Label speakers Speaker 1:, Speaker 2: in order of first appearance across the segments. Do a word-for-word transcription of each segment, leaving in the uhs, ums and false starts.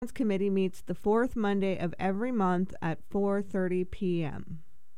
Speaker 1: Committee meets the fourth Monday of every month at four thirty p.m.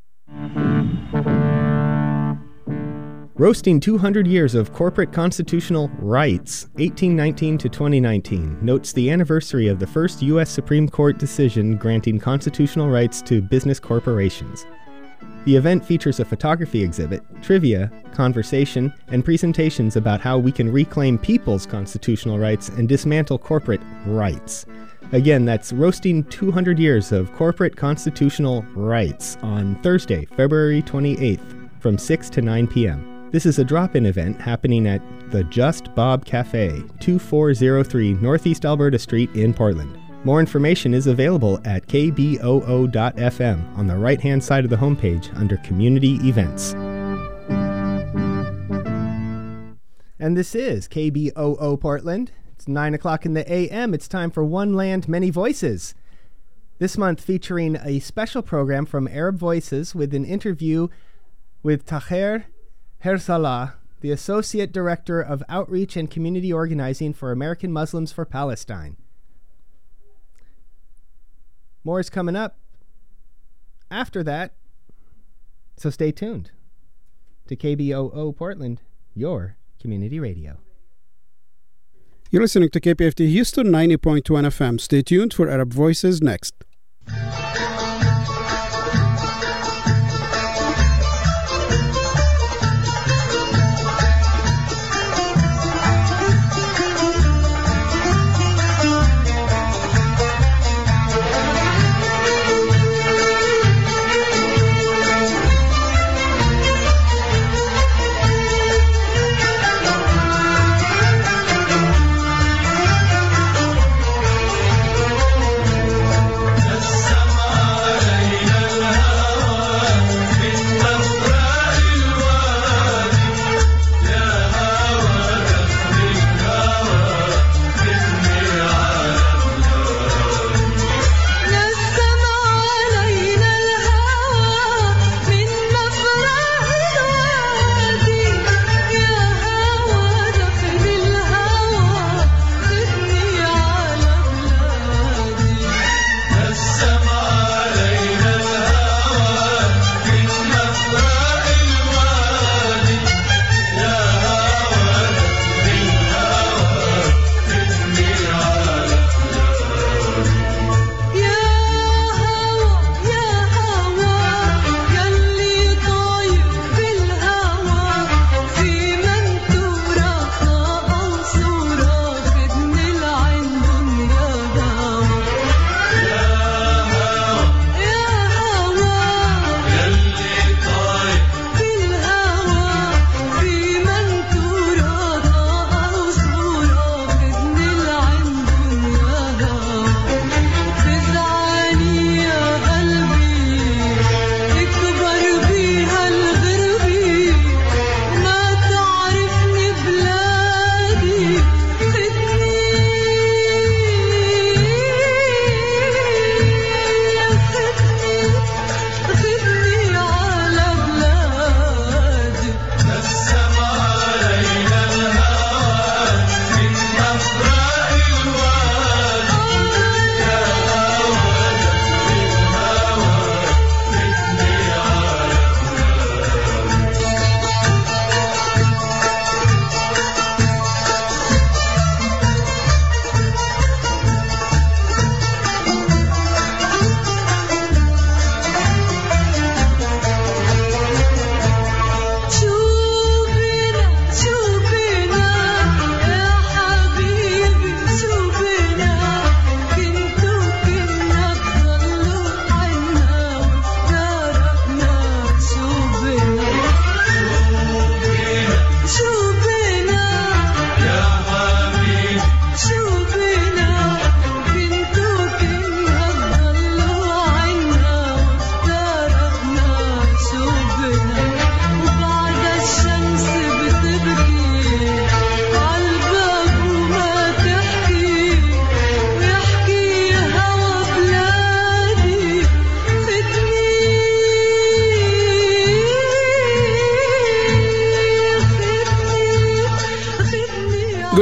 Speaker 2: Roasting two hundred years of corporate constitutional rights, eighteen nineteen to twenty nineteen, notes the anniversary of the first U S Supreme Court decision granting constitutional rights to business corporations. The event features a photography exhibit, trivia, conversation, and presentations about how we can reclaim people's constitutional rights and dismantle corporate rights. Again, that's Roasting two hundred years of Corporate Constitutional Rights on Thursday, February twenty-eighth from six to nine p.m. This is a drop-in event happening at the Just Bob Cafe, two four zero three Northeast Alberta Street in Portland. More information is available at k b o o dot f m on the right-hand side of the homepage under Community Events. And this is K B O O Portland. It's nine o'clock in the a m. It's time for One Land, Many Voices. This month featuring a special program from Arab Voices with an interview with Taher Hersalah, the Associate Director of Outreach and Community Organizing for American Muslims for Palestine. More is coming up after that, so stay tuned to K B O O Portland, your community radio.
Speaker 3: You're listening to K P F T Houston ninety point one F M. Stay tuned for Arab Voices next.
Speaker 4: Summer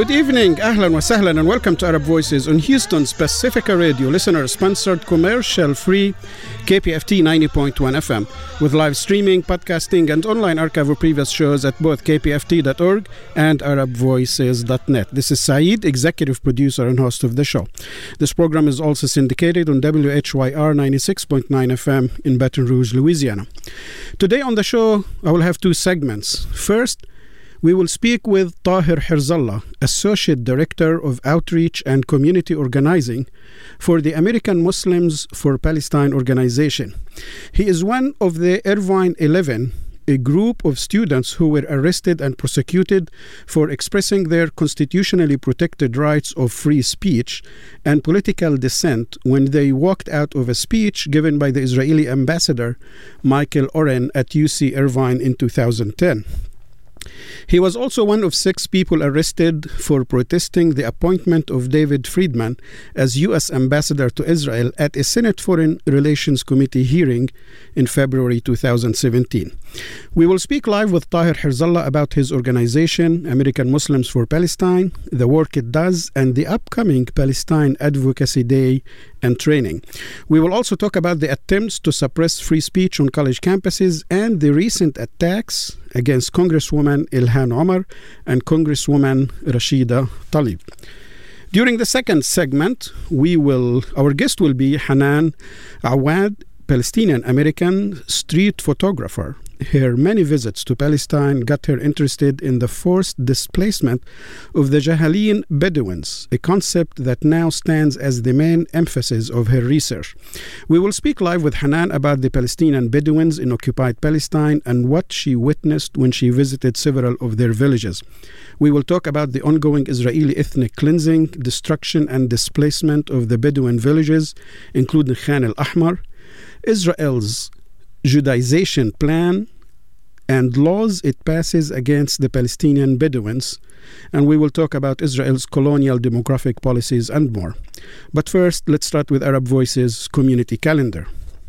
Speaker 3: Good evening, ahlan wa sahlan, and welcome to Arab Voices on Houston's Pacifica Radio, listener-sponsored, commercial-free K P F T ninety point one F M, with live streaming, podcasting, and online archive of previous shows at both K P F T dot org and Arab Voices dot net. This is Saeed, executive producer and host of the show. This program is also syndicated on W H Y R ninety-six point nine F M in Baton Rouge, Louisiana. Today on the show, I will have two segments. First, we will speak with Tahir Hirzallah, Associate Director of Outreach and Community Organizing for the American Muslims for Palestine organization. He is one of the Irvine eleven, a group of students who were arrested and prosecuted for expressing their constitutionally protected rights of free speech and political dissent when they walked out of a speech given by the Israeli ambassador Michael Oren at U C Irvine in two thousand ten. He was also one of six people arrested for protesting the appointment of David Friedman as U S ambassador to Israel at a Senate Foreign Relations Committee hearing in February two thousand seventeen. We will speak live with Tahir Hirzallah about his organization, American Muslims for Palestine, the work it does, and the upcoming Palestine Advocacy Day and training. We will also talk about the attempts to suppress free speech on college campuses and the recent attacks against Congresswoman Ilhan Omar and Congresswoman Rashida Tlaib. During the second segment, we will our guest will be Hanan Awad, Palestinian American street photographer. Her many visits to Palestine got her interested in the forced displacement of the Jahalin Bedouins, a concept that now stands as the main emphasis of her research. We will speak live with Hanan about the Palestinian Bedouins in occupied Palestine and what she witnessed when she visited several of their villages. We will talk about the ongoing Israeli ethnic cleansing, destruction, and displacement of the Bedouin villages, including Khan al-Ahmar, Israel's Judaization plan, and laws it passes against the Palestinian Bedouins, and we will talk about Israel's colonial demographic policies and more. But first, let's start with Arab Voices community calendar.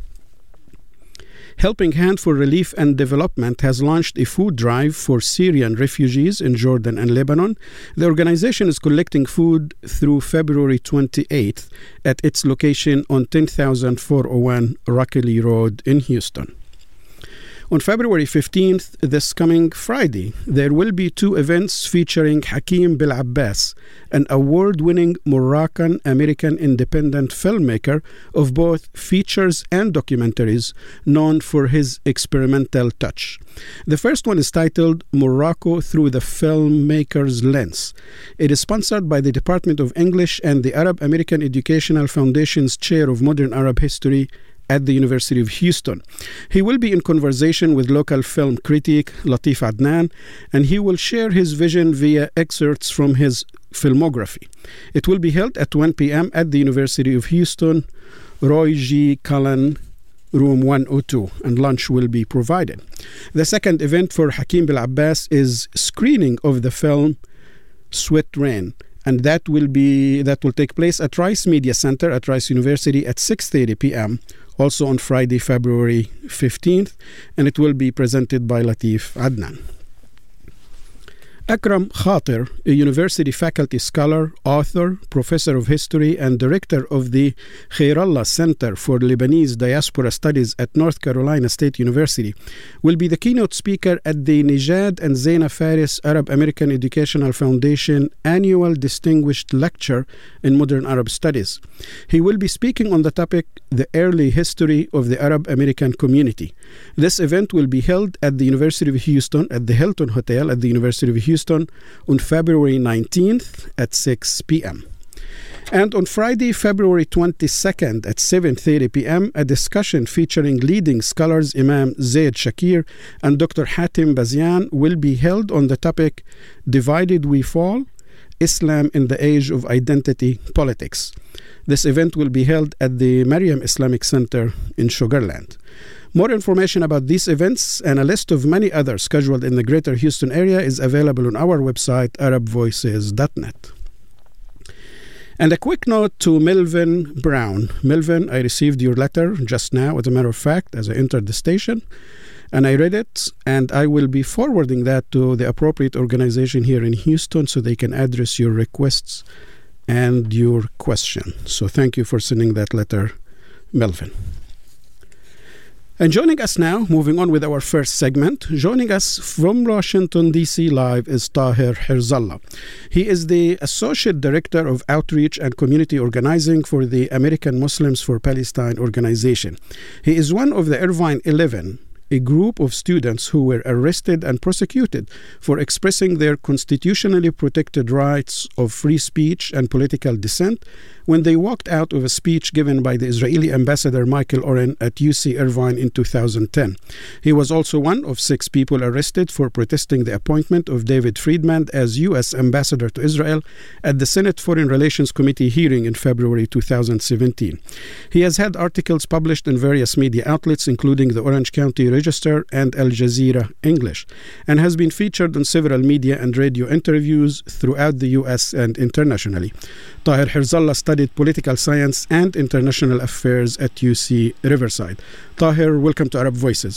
Speaker 3: Helping Hand for Relief and Development has launched a food drive for Syrian refugees in Jordan and Lebanon. The organization is collecting food through February twenty-eighth at its location on ten thousand four oh one Rockley Road in Houston. On February fifteenth, this coming Friday, there will be two events featuring Hakim Bil-Abbas, an award-winning Moroccan-American independent filmmaker of both features and documentaries, known for his experimental touch. The first one is titled Morocco Through the Filmmaker's Lens. It is sponsored by the Department of English and the Arab American Educational Foundation's Chair of Modern Arab History at the University of Houston. He will be in conversation with local film critic Latif Adnan, and he will share his vision via excerpts from his filmography. It will be held at one p.m. at the University of Houston, Roy G. Cullen, room one oh two, and lunch will be provided. The second event for Hakim Bil-Abbas is screening of the film Sweat Rain, and that will be that will take place at Rice Media Center at Rice University at six thirty p.m., also on Friday, February fifteenth, and it will be presented by Latif Adnan. Akram Khatir, a university faculty scholar, author, professor of history, and director of the Khairallah Center for Lebanese Diaspora Studies at North Carolina State University, will be the keynote speaker at the Nijad and Zaina Faris Arab American Educational Foundation Annual Distinguished Lecture in Modern Arab Studies. He will be speaking on the topic, The Early History of the Arab American Community. This event will be held at the University of Houston at the Hilton Hotel at the University of Houston Houston on February nineteenth at six p.m. And on Friday, February twenty-second at seven thirty p.m., a discussion featuring leading scholars Imam Zaid Shakir and Doctor Hatim Bazian will be held on the topic Divided We Fall, Islam in the Age of Identity Politics. This event will be held at the Maryam Islamic Center in Sugar Land. More information about these events and a list of many others scheduled in the greater Houston area is available on our website, arab voices dot net. And a quick note to Melvin Brown. Melvin, I received your letter just now, as a matter of fact, as I entered the station. And I read it, and I will be forwarding that to the appropriate organization here in Houston so they can address your requests and your question. So thank you for sending that letter, Melvin. And joining us now, moving on with our first segment, joining us from Washington, D C live is Taher Herzallah. He is the Associate Director of Outreach and Community Organizing for the American Muslims for Palestine organization. He is one of the Irvine eleven, a group of students who were arrested and prosecuted for expressing their constitutionally protected rights of free speech and political dissent when they walked out of a speech given by the Israeli ambassador Michael Oren at U C Irvine in two thousand ten. He was also one of six people arrested for protesting the appointment of David Friedman as U S ambassador to Israel at the Senate Foreign Relations Committee hearing in February two thousand seventeen. He has had articles published in various media outlets, including the Orange County Register and Al Jazeera English, and has been featured on several media and radio interviews throughout the U S and internationally. Taher Herzallah studied political science and international affairs at U C Riverside. Taher, welcome to Arab Voices.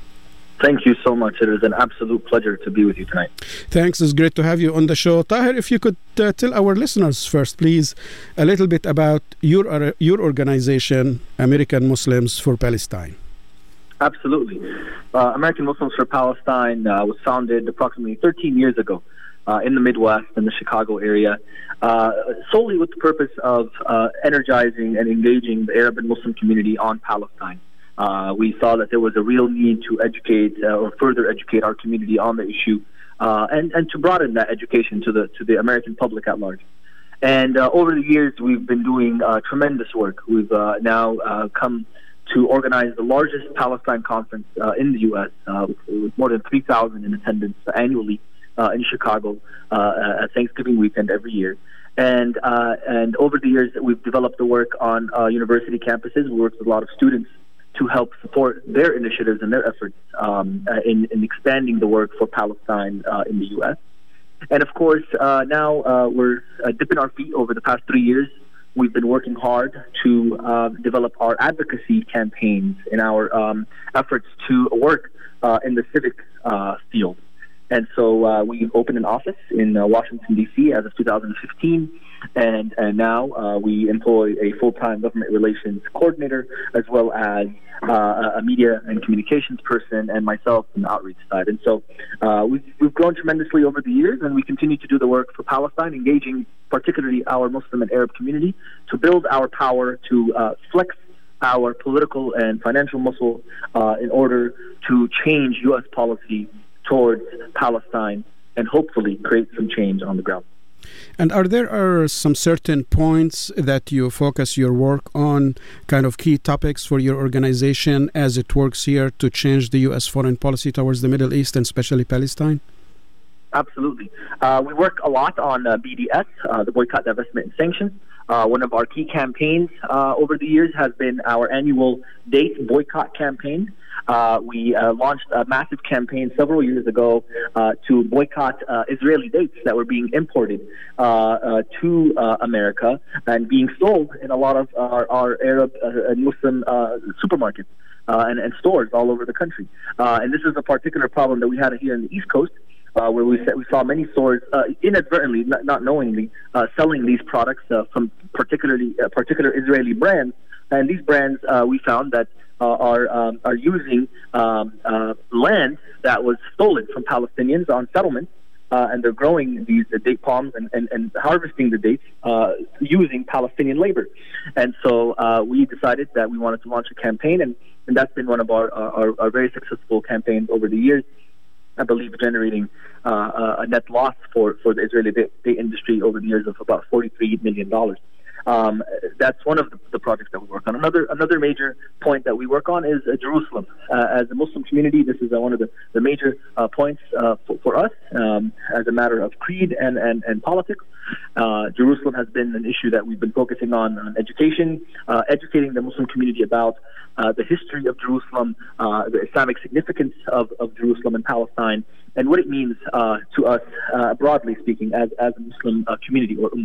Speaker 4: Thank you so much. It is an absolute pleasure to be with you tonight.
Speaker 3: Thanks. It's great to have you on the show. Taher, if you could uh, tell our listeners first, please, a little bit about your, uh, your organization, American Muslims for Palestine.
Speaker 4: Absolutely. Uh, American Muslims for Palestine uh, was founded approximately thirteen years ago uh, in the Midwest, in the Chicago area, uh, solely with the purpose of uh, energizing and engaging the Arab and Muslim community on Palestine. Uh, we saw that there was a real need to educate uh, or further educate our community on the issue uh, and, and to broaden that education to the, to the American public at large. And uh, over the years, we've been doing uh, tremendous work. We've uh, now uh, come to organize the largest Palestine conference uh, in the U S uh, with, with more than three thousand in attendance annually uh, in Chicago uh, at Thanksgiving weekend every year. And uh, and over the years, we've developed the work on uh, university campuses. We worked with a lot of students to help support their initiatives and their efforts um, uh, in, in expanding the work for Palestine uh, in the U S. And of course, uh, now uh, we're uh, dipping our feet over the past three years. We've been working hard to uh, develop our advocacy campaigns in our um, efforts to work uh, in the civic uh, field. And so uh, we opened an office in uh, Washington, D C as of two thousand fifteen. And, and now uh, we employ a full-time government relations coordinator, as well as uh, a media and communications person, and myself on the outreach side. And so uh, we've, we've grown tremendously over the years, and we continue to do the work for Palestine, engaging particularly our Muslim and Arab community to build our power to uh, flex our political and financial muscle uh, in order to change U S policy towards Palestine and hopefully create some change on the ground.
Speaker 3: And are there are some certain points that you focus your work on, kind of key topics for your organization as it works here to change the U S foreign policy towards the Middle East and especially Palestine?
Speaker 4: Absolutely. Uh, we work a lot on uh, B D S, uh, the Boycott, Divestment, and Sanctions. Uh, one of our key campaigns uh, over the years has been our annual Date Boycott campaign. Uh, we uh, launched a massive campaign several years ago uh, to boycott uh, Israeli dates that were being imported uh, uh, to uh, America and being sold in a lot of our, our Arab uh, and Muslim uh, supermarkets uh, and, and stores all over the country. Uh, and this is a particular problem that we had here in the East Coast, uh, where we, we saw many stores uh, inadvertently, not, not knowingly, uh, selling these products uh, from particularly uh, particular Israeli brands. And these brands, uh, we found that Uh, are um, are using um, uh, land that was stolen from Palestinians on settlements, uh, and they're growing these uh, date palms and, and, and harvesting the dates uh, using Palestinian labor. And so uh, we decided that we wanted to launch a campaign, and, and that's been one of our, our, our very successful campaigns over the years, I believe generating uh, a net loss for, for the Israeli date, date industry over the years of about forty-three million dollars. Um, that's one of the, the projects that we work on. Another another major point that we work on is uh, Jerusalem. Uh, as a Muslim community, this is uh, one of the, the major uh, points uh, for, for us um, as a matter of creed and, and, and politics. Uh, Jerusalem has been an issue that we've been focusing on, on education, uh, educating the Muslim community about uh, the history of Jerusalem, uh, the Islamic significance of, of Jerusalem and Palestine, and what it means uh, to us, uh, broadly speaking, as, as a Muslim uh, community or ummah.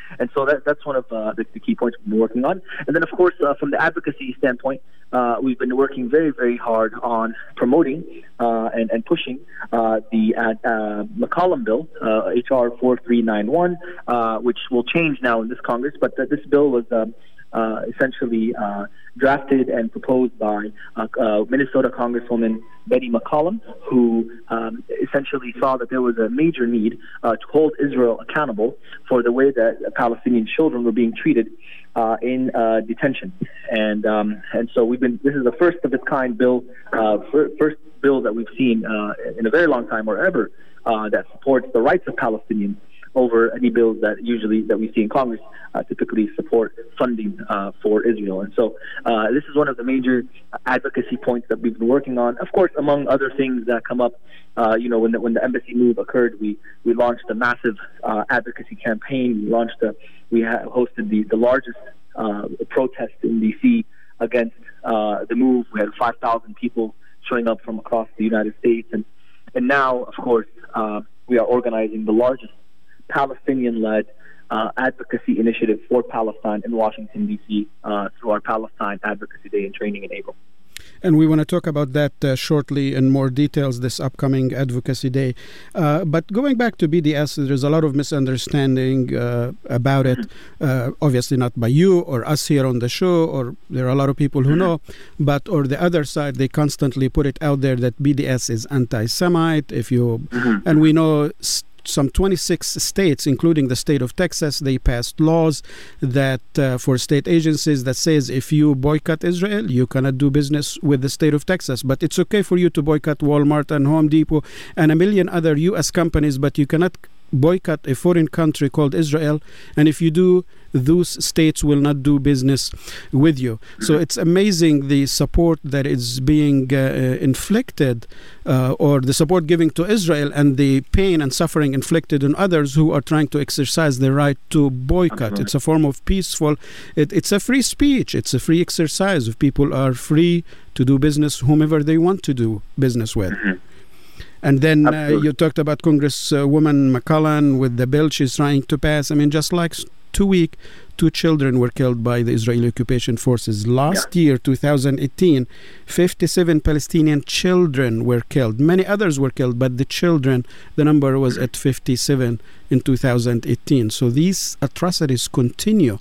Speaker 4: And so that, that's one of uh, the, the key points we've been working on. And then, of course, uh, from the advocacy standpoint, uh, we've been working very, very hard on promoting uh, and, and pushing uh, the uh, uh, McCollum bill, uh, H R forty-three ninety-one, uh, which will change now in this Congress. But uh, this bill was um, uh, essentially uh, drafted and proposed by uh, uh, Minnesota Congresswoman Betty McCollum, who um, essentially saw that there was a major need uh, to hold Israel accountable for the way that Palestinian children were being treated uh, in uh, detention. And um, and so we've been. This is the first of its kind bill, uh, first bill that we've seen uh, in a very long time or ever uh, that supports the rights of Palestinians over any bills that usually that we see in Congress uh, typically support funding uh, for Israel. And so uh, this is one of the major advocacy points that we've been working on. Of course, among other things that come up, uh, you know, when the, when the embassy move occurred, we, we launched a massive uh, advocacy campaign. We launched a, we ha- hosted the, the largest uh, protest in D C against uh, the move. We had five thousand people showing up from across the United States. And, and now, of course, uh, we are organizing the largest Palestinian-led uh, advocacy initiative for Palestine in Washington, D C uh, through our Palestine Advocacy Day and Training in April.
Speaker 3: And we want to talk about that uh, shortly in more details this upcoming Advocacy Day. Uh, but going back to B D S, there's a lot of misunderstanding uh, about it. Mm-hmm. Uh, obviously not by you or us here on the show, or there are a lot of people who mm-hmm. know. But or the other side, they constantly put it out there that B D S is anti-Semite. If you mm-hmm. and we know. St- Some twenty-six states, including the state of Texas, they passed laws that uh, for state agencies that says if you boycott Israel, you cannot do business with the state of Texas. But it's okay for you to boycott Walmart and Home Depot and a million other U S companies, but you cannot boycott a foreign country called Israel. And if you do, those states will not do business with you. So it's amazing the support that is being uh, inflicted uh, or the support given to Israel and the pain and suffering inflicted on others who are trying to exercise their right to boycott. Absolutely. It's a form of peaceful, it, it's a free speech. It's a free exercise. If people are free to do business whomever they want to do business with. Mm-hmm. And then uh, you talked about Congresswoman McCollum with the bill she's trying to pass. I mean, just like two weeks, two children were killed by the Israeli occupation forces. Last yeah. year, two thousand eighteen, fifty-seven Palestinian children were killed. Many others were killed, but the children, the number was at fifty-seven in two thousand eighteen. So these atrocities continue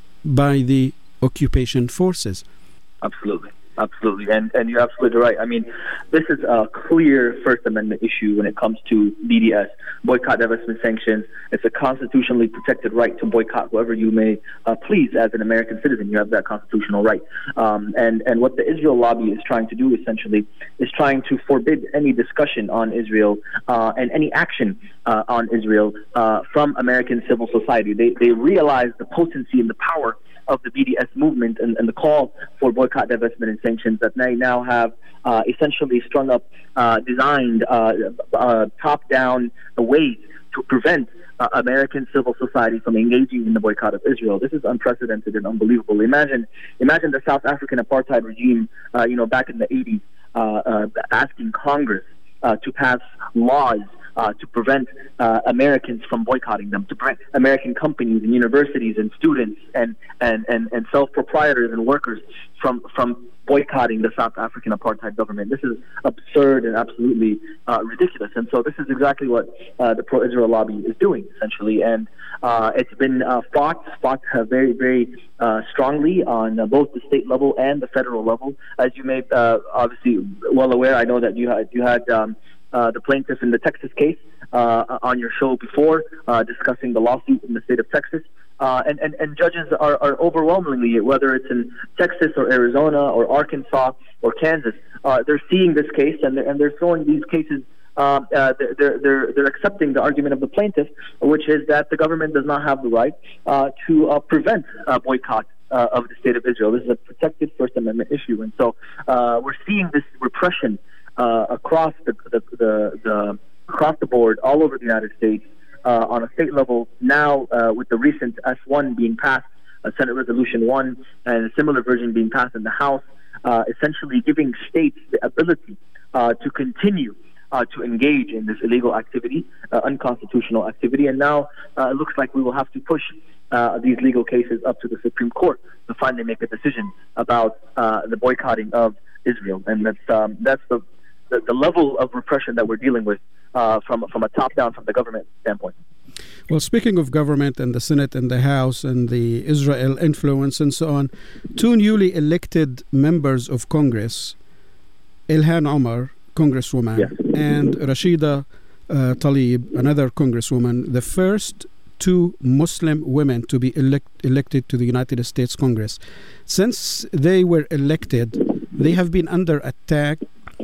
Speaker 3: by the occupation forces.
Speaker 4: Absolutely. Absolutely, and and you're absolutely right. I mean, this is a clear First Amendment issue when it comes to B D S, boycott, divestment, sanctions. It's a constitutionally protected right to boycott whoever you may uh, please as an American citizen. You have that constitutional right. Um, and, and what the Israel lobby is trying to do, essentially, is trying to forbid any discussion on Israel uh, and any action uh, on Israel uh, from American civil society. They, they realize the potency and the power of the B D S movement and, and the call for boycott, divestment, and sanctions that they now have uh, essentially strung up, uh, designed uh, uh, top-down ways to prevent uh, American civil society from engaging in the boycott of Israel. This is unprecedented and unbelievable. Imagine, imagine the South African apartheid regime, uh, you know, back in the eighties, uh, uh, asking Congress uh, to pass laws Uh, to prevent uh, Americans from boycotting them, to prevent American companies and universities and students and, and, and, and self-proprietors and workers from, from boycotting the South African apartheid government. This is absurd and absolutely uh, ridiculous. And so this is exactly what uh, the pro-Israel lobby is doing, essentially. And uh, it's been uh, fought, fought uh, very, very uh, strongly on uh, both the state level and the federal level. As you may uh, obviously well aware, I know that you had, you had um, Uh, the plaintiff in the Texas case uh, on your show before, uh, discussing the lawsuit in the state of Texas. Uh, and, and, and judges are, are overwhelmingly, whether it's in Texas or Arizona or Arkansas or Kansas, uh, they're seeing this case and they're, and they're throwing these cases, uh, uh, they're, they're, they're accepting the argument of the plaintiff, which is that the government does not have the right uh, to uh, prevent uh, boycott uh, of the state of Israel. This is a protected First Amendment issue. And so uh, we're seeing this repression Uh, across the, the, the, the across the board, all over the United States, uh, on a state level. Now, uh, with the recent S one being passed, uh, Senate Resolution one, and a similar version being passed in the House, uh, essentially giving states the ability uh, to continue uh, to engage in this illegal activity, uh, unconstitutional activity. And now uh, it looks like we will have to push uh, these legal cases up to the Supreme Court to finally make a decision about uh, the boycotting of Israel. And that's um, that's the, the the level of repression that we're dealing with uh, from from a top down, from the government standpoint.
Speaker 3: Well, speaking of government and the Senate and the House and the Israel influence and so on, two newly elected members of Congress, Ilhan Omar, Congresswoman, yes, and Rashida uh, Tlaib, another Congresswoman, the first two Muslim women to be elect, elected to the United States Congress. Since they were elected, they have been under attack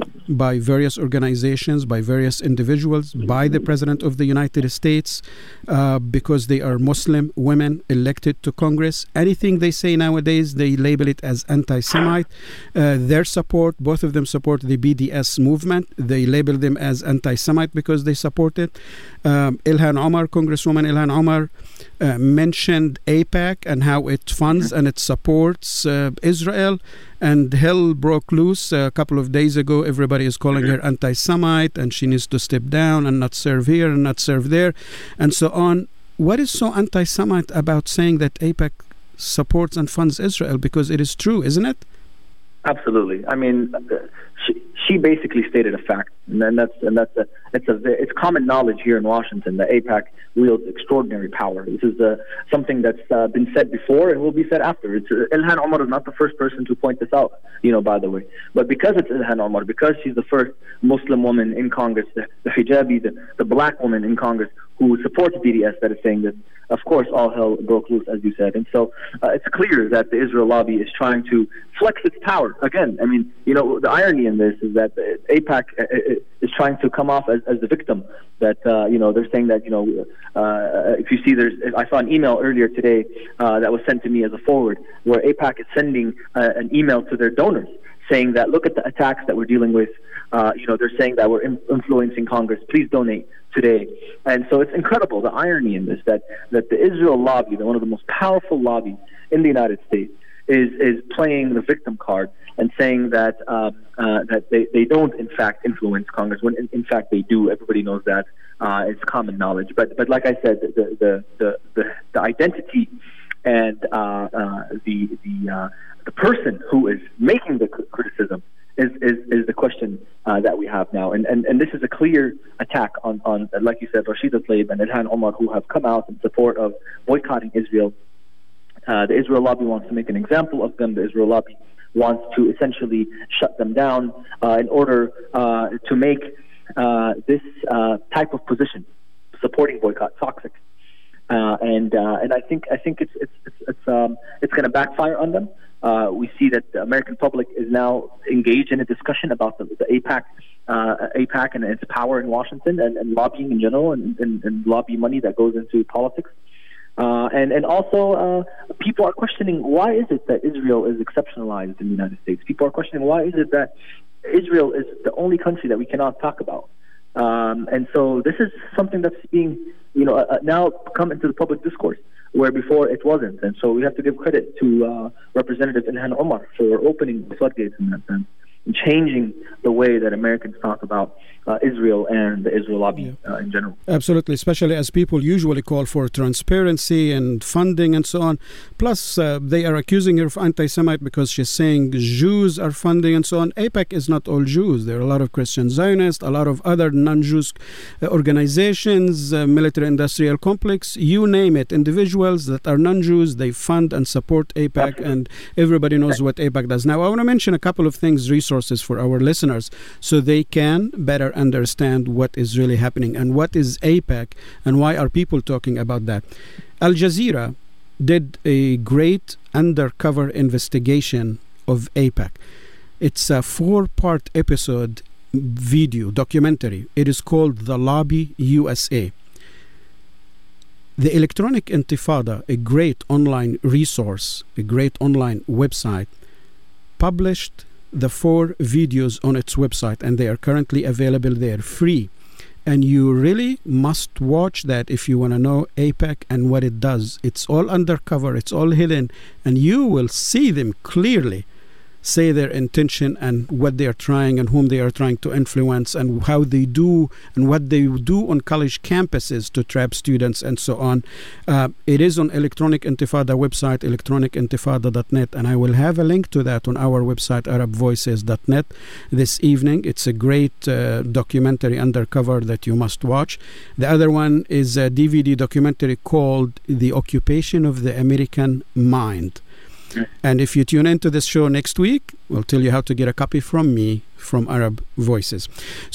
Speaker 3: by various organizations, by various individuals, by the President of the United States, uh, because they are Muslim women elected to Congress. Anything they say nowadays, they label it as anti-Semite. Uh, their support, both of them support the B D S movement. They label them as anti-Semite because they support it. Um, Ilhan Omar, Congresswoman Ilhan Omar, uh, mentioned AIPAC and how it funds and it supports uh, Israel. And hell broke loose a couple of days ago. Everybody is calling her anti-Semite, and she needs to step down and not serve here and not serve there, and so on. What is so anti-Semite about saying that AIPAC supports and funds Israel? Because it is true, isn't it?
Speaker 4: Absolutely. I mean, she, she basically stated a fact, and then that's and that's a it's a it's common knowledge here in Washington that AIPAC wields extraordinary power. This is uh, something that's uh, been said before and will be said after. It's, uh, Ilhan Omar is not the first person to point this out, you know, by the way. But because it's Ilhan Omar, because she's the first Muslim woman in Congress, the, the hijabi, the, the black woman in Congress who supports B D S that is saying this, of course, all hell broke loose, as you said. And so uh, it's clear that the Israel lobby is trying to flex its power. Again, I mean, you know, the irony in this is that AIPAC is trying to come off as, as the victim. That, uh, you know, they're saying that, you know, uh, if you see, there's, I saw an email earlier today uh, that was sent to me as a forward, where AIPAC is sending uh, an email to their donors saying that, look at the attacks that we're dealing with. Uh, you know, they're saying that we're in- influencing Congress. Please donate today. And so it's incredible, the irony in this, that, that the Israel lobby, the, one of the most powerful lobbies in the United States, is is playing the victim card and saying that uh, uh, that they, they don't, in fact, influence Congress, when in, in fact they do. Everybody knows that. Uh, it's common knowledge. But but like I said, the the the, the, the identity and uh, uh, the the uh, the person who is making the criticism is is, is the question uh, that we have now. And, and and this is a clear attack on, on like you said, Rashida Tlaib and Ilhan Omar, who have come out in support of boycotting Israel. Uh, the Israel lobby wants to make an example of them. The Israel lobby wants to essentially shut them down uh, in order uh, to make uh, this uh, type of position, supporting boycott, toxic. Uh, and uh, and I think I think it's it's it's it's, um, it's going to backfire on them. Uh, we see that the American public is now engaged in a discussion about the, the AIPAC, uh, AIPAC and its power in Washington and, and lobbying in general, and, and, and lobby money that goes into politics. Uh, and, and also, uh, people are questioning, why is it that Israel is exceptionalized in the United States? People are questioning, why is it that Israel is the only country that we cannot talk about? Um, and so this is something that's being, you know, uh, now come into the public discourse, where before it wasn't. And so we have to give credit to uh, Representative Ilhan Omar for opening the floodgates in that sense, and changing the way that Americans talk about uh, Israel and the Israel lobby yeah. uh, in general.
Speaker 3: Absolutely, especially as people usually call for transparency and funding and so on. Plus, uh, they are accusing her of anti-Semite because she's saying Jews are funding and so on. AIPAC is not all Jews. There are a lot of Christian Zionists, a lot of other non-Jews uh, organizations, uh, military-industrial complex, you name it. Individuals that are non-Jews, they fund and support AIPAC, Absolutely. And everybody knows what AIPAC does. Now, I want to mention a couple of things, resources for our listeners, so they can better understand what is really happening and what is AIPAC and why are people talking about that. Al Jazeera did a great undercover investigation of AIPAC. It's a four-part episode video documentary. It is called The Lobby U S A. The Electronic Intifada, a great online resource, a great online website, published the four videos on its website, and they are currently available there free. And you really must watch that if you want to know AIPAC and what it does. It's all undercover, it's all hidden, and you will see them clearly say their intention and what they are trying and whom they are trying to influence and how they do and what they do on college campuses to trap students and so on. Uh, it is on Electronic Intifada website, electronic intifada dot net, and I will have a link to that on our website, arab voices dot net, this evening. It's a great uh, documentary, Undercover, that you must watch. The other one is a D V D documentary called The Occupation of the American Mind. And if you tune into this show next week, we'll tell you how to get a copy from me, from Arab Voices.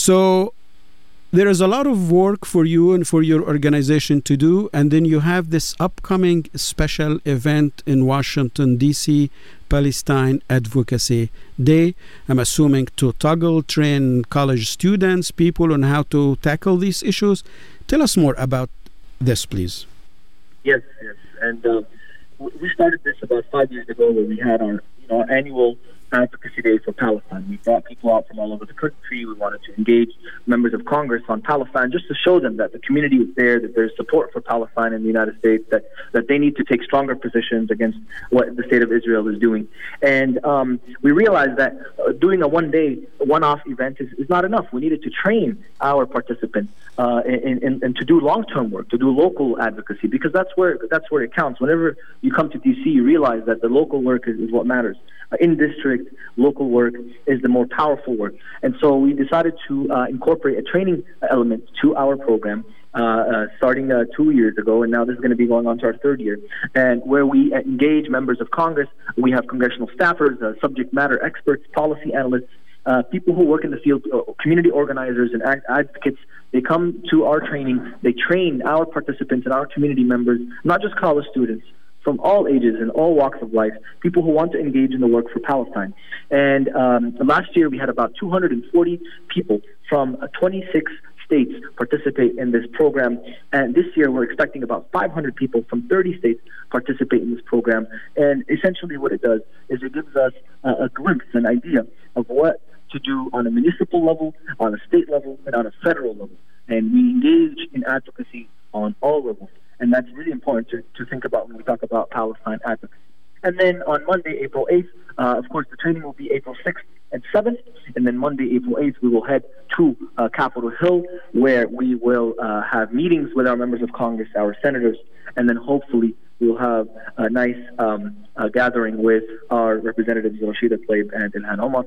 Speaker 3: So there is a lot of work for you and for your organization to do, and then you have this upcoming special event in Washington, D C, Palestine Advocacy Day. I'm assuming to toggle train college students, people on how to tackle these issues. Tell us more about this, please.
Speaker 4: Yes, yes. And uh, we started this about five years ago, where we had our, you know, annual Advocacy Day for Palestine. We brought people out from all over the country. We wanted to engage members of Congress on Palestine, just to show them that the community is there, that there's support for Palestine in the United States, that, that they need to take stronger positions against what the state of Israel is doing. And um, we realized that uh, doing a one-day, one-off event is, is not enough. We needed to train our participants uh, in, in, in to do long-term work, to do local advocacy, because that's where that's where it counts. Whenever you come to D C, you realize that the local work is, is what matters. In district, local work is the more powerful work. And so we decided to uh, incorporate a training element to our program uh, uh, starting uh, two years ago, and now this is going to be going on to our third year, and where we engage members of Congress. We have congressional staffers, uh, subject matter experts, policy analysts, uh, people who work in the field, uh, community organizers and ad- advocates. They come to our training, they train our participants and our community members, not just college students, from all ages and all walks of life, people who want to engage in the work for Palestine. And um, last year we had about two hundred forty people from uh, twenty-six states participate in this program. And this year we're expecting about five hundred people from thirty states participate in this program. And essentially what it does is it gives us uh, a glimpse, an idea of what to do on a municipal level, on a state level, and on a federal level. And we engage in advocacy on all levels. And that's really important to, to think about when we talk about Palestine advocacy. And then on Monday, April eighth, uh, of course, the training will be April sixth and seventh. And then Monday, April eighth, we will head to uh, Capitol Hill, where we will uh, have meetings with our members of Congress, our senators, and then hopefully we'll have a nice um, uh, gathering with our representatives, Rashida Tlaib and Ilhan Omar,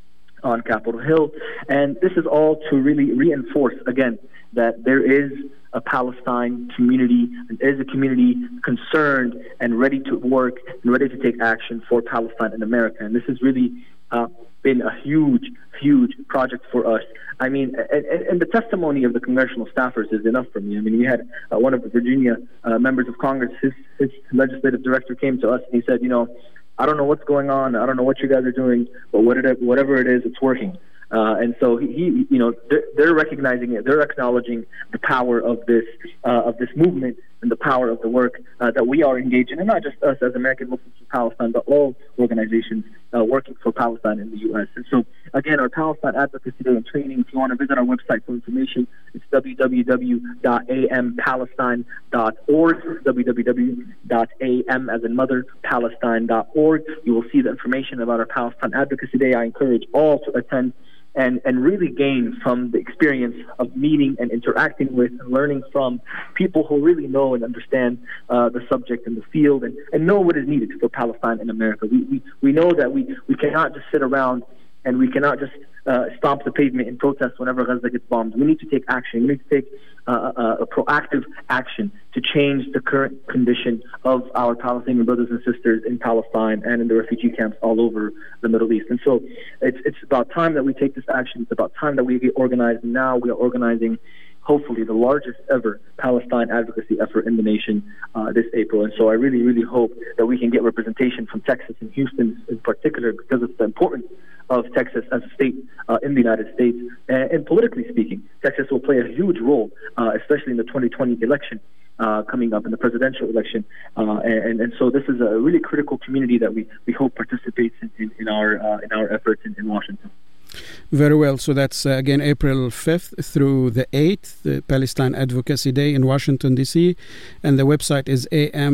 Speaker 4: on Capitol Hill. And this is all to really reinforce, again, that there is a Palestine community, and there is a community concerned and ready to work and ready to take action for Palestine in America. And this has really uh, been a huge, huge project for us. I mean, and, and the testimony of the congressional staffers is enough for me. I mean, we had uh, one of the Virginia uh, members of Congress, his, his legislative director came to us and he said, you know, I don't know what's going on, I don't know what you guys are doing, but what it, whatever it is, it's working. Uh, and so he, he, you know, they're, they're recognizing it. They're acknowledging the power of this, uh, of this movement and the power of the work uh, that we are engaged in, and not just us as American Muslims for Palestine, but all organizations uh, working for Palestine in the U S. And so, again, our Palestine Advocacy Day and training. If you want to visit our website for information, it's w w w dot a m palestine dot org. w w w dot a m as in mother palestine dot org. You will see the information about our Palestine Advocacy Day. I encourage all to attend and, and really gain from the experience of meeting and interacting with and learning from people who really know and understand uh, the subject and the field and, and know what is needed for Palestine in America. We, we, we know that we, we cannot just sit around and we cannot just uh, stomp the pavement in protest whenever Gaza gets bombed. We need to take action. We need to take uh, a, a proactive action to change the current condition of our Palestinian brothers and sisters in Palestine and in the refugee camps all over the Middle East. And so it's, it's about time that we take this action. It's about time that we get organized. And now we are organizing, hopefully, the largest ever Palestine advocacy effort in the nation uh, this April. And so I really, really hope that we can get representation from Texas and Houston in particular, because of the importance of Texas as a state uh, in the United States. And, and politically speaking, Texas will play a huge role, uh, especially in the twenty twenty election uh, coming up, in the presidential election. Uh, and, and so this is a really critical community that we, we hope participates in, in, in, our, uh, in our efforts in, in Washington.
Speaker 3: Very well. So that's, uh, again, April fifth through the eighth, the Palestine Advocacy Day in Washington, D C. And the website is a m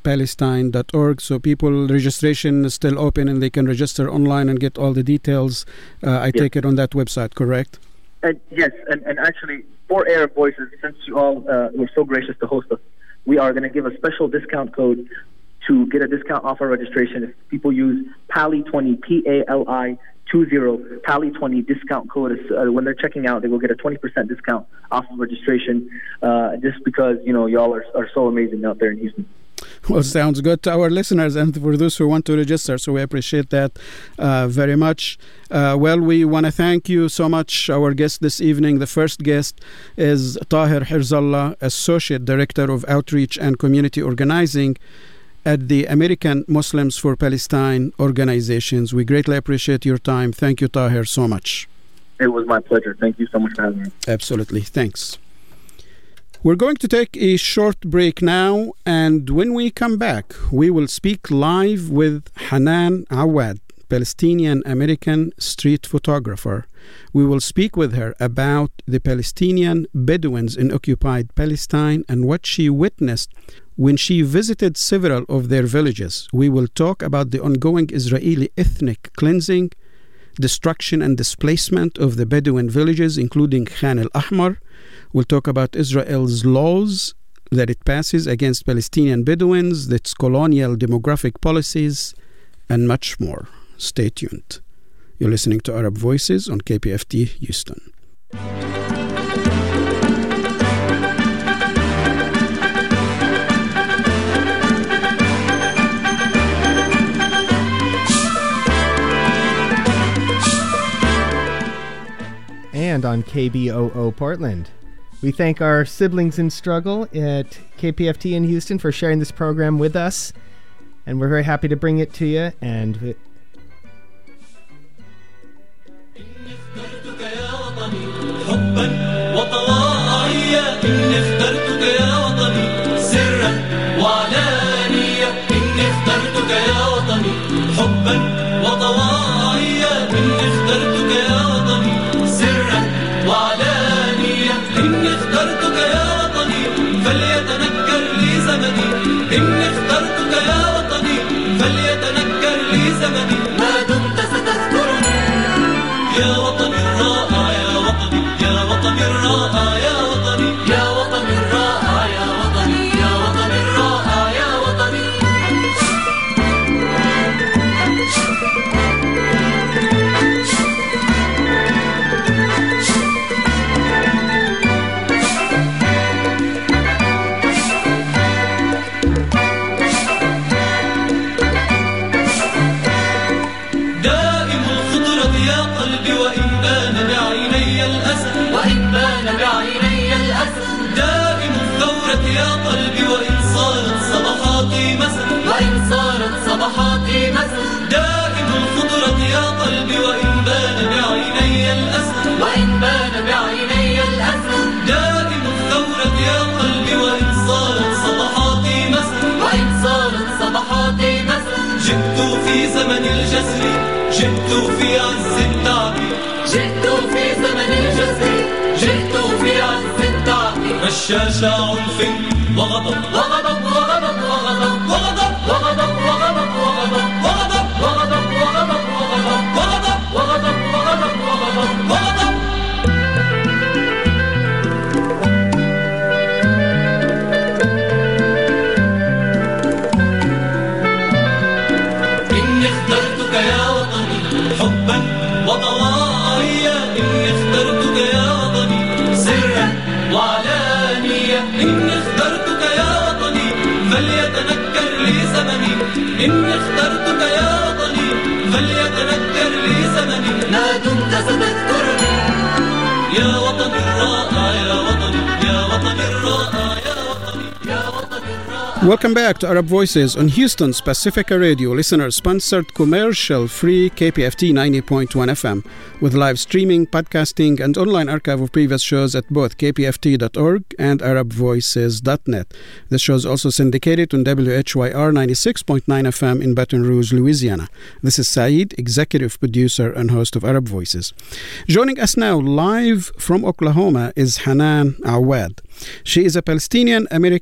Speaker 3: palestine dot org. So people, registration is still open and they can register online and get all the details. Uh, I yes. take it on that website, correct?
Speaker 4: And yes, and, and actually, for Arab Voices, since you all uh, were so gracious to host us, we are going to give a special discount code to get a discount off our registration. If people use P A L I twenty, P A L I twenty, P A L I twenty discount code, is, uh, when they're checking out, they will get a twenty percent discount off of registration, uh, just because, you know, y'all are, are so amazing out there in Houston.
Speaker 3: Well, sounds good to our listeners and for those who want to register. So we appreciate that uh, very much. Uh, well, we want to thank you so much. Our guest this evening, the first guest, is Tahir Hirzallah, Associate Director of Outreach and Community Organizing at the American Muslims for Palestine organizations. We greatly appreciate your time. Thank you, Tahir, so much.
Speaker 4: It was my pleasure. Thank you so much for having me.
Speaker 3: Absolutely. Thanks. We're going to take a short break now, and when we come back, we will speak live with Hanan Awad, Palestinian-American street photographer. We will speak with her about the Palestinian Bedouins in occupied Palestine and what she witnessed when she visited several of their villages. We will talk about the ongoing Israeli ethnic cleansing, destruction and displacement of the Bedouin villages, including Khan al-Ahmar. We'll talk about Israel's laws that it passes against Palestinian Bedouins, its colonial demographic policies, and much more. Stay tuned. You're listening to Arab Voices on K P F T Houston.
Speaker 2: And on K B O O Portland. We thank our siblings in struggle at K P F T in Houston for sharing this program with us, and we're very happy to bring it to you. And
Speaker 5: إني اخترتك يا وطني فليتنكر لي زمني ما دمت ستذكرني يا وطني الرائع يا وطني يا وطني الرائع يا وطني يا وطني الرائع يا وطني يا وطني الرائع يا وطني وإن صارت صباحاتي مسا دائم الخضرة يا قلبي وإن بان بعيني الأسد وإن بان بعيني الأسد دائم الثورة يا قلبي وإن صارت صباحاتي مسا وإن صارت صباحاتي مسا جئت في زمن الجسر جئت في عز التعب جئت في زمن الجسر جئت في عز التعب رشاش عنف وغضب وغضب وغضب وغضب وغضب وغضب وغضب وغضب وغضب وغضب وغضب وغضب وغضب وغضب وغضب وغضب إني اخترتك يا وطني حبا وطواعيا إني اخترتك يا وطني سرا وعلانية إني اخترتك يا وطني فليتنكر لي زمني إني اخترتك يا وطني فليتنكر لي زمني ما دمت ستذكرني يا وطني الرائع يا وطني يا وطني الرائع يا وطني يا وطني الرائع.
Speaker 3: Welcome back to Arab Voices on Houston's Pacifica Radio, listener-sponsored, commercial-free K P F T ninety point one F M, with live streaming, podcasting, and online archive of previous shows at both K P F T dot org and Arab Voices dot net. The show is also syndicated on W H Y R ninety-six point nine F M in Baton Rouge, Louisiana. This is Saeed, executive producer and host of Arab Voices. Joining us now live from Oklahoma is Hanan Awad. She is a Palestinian-American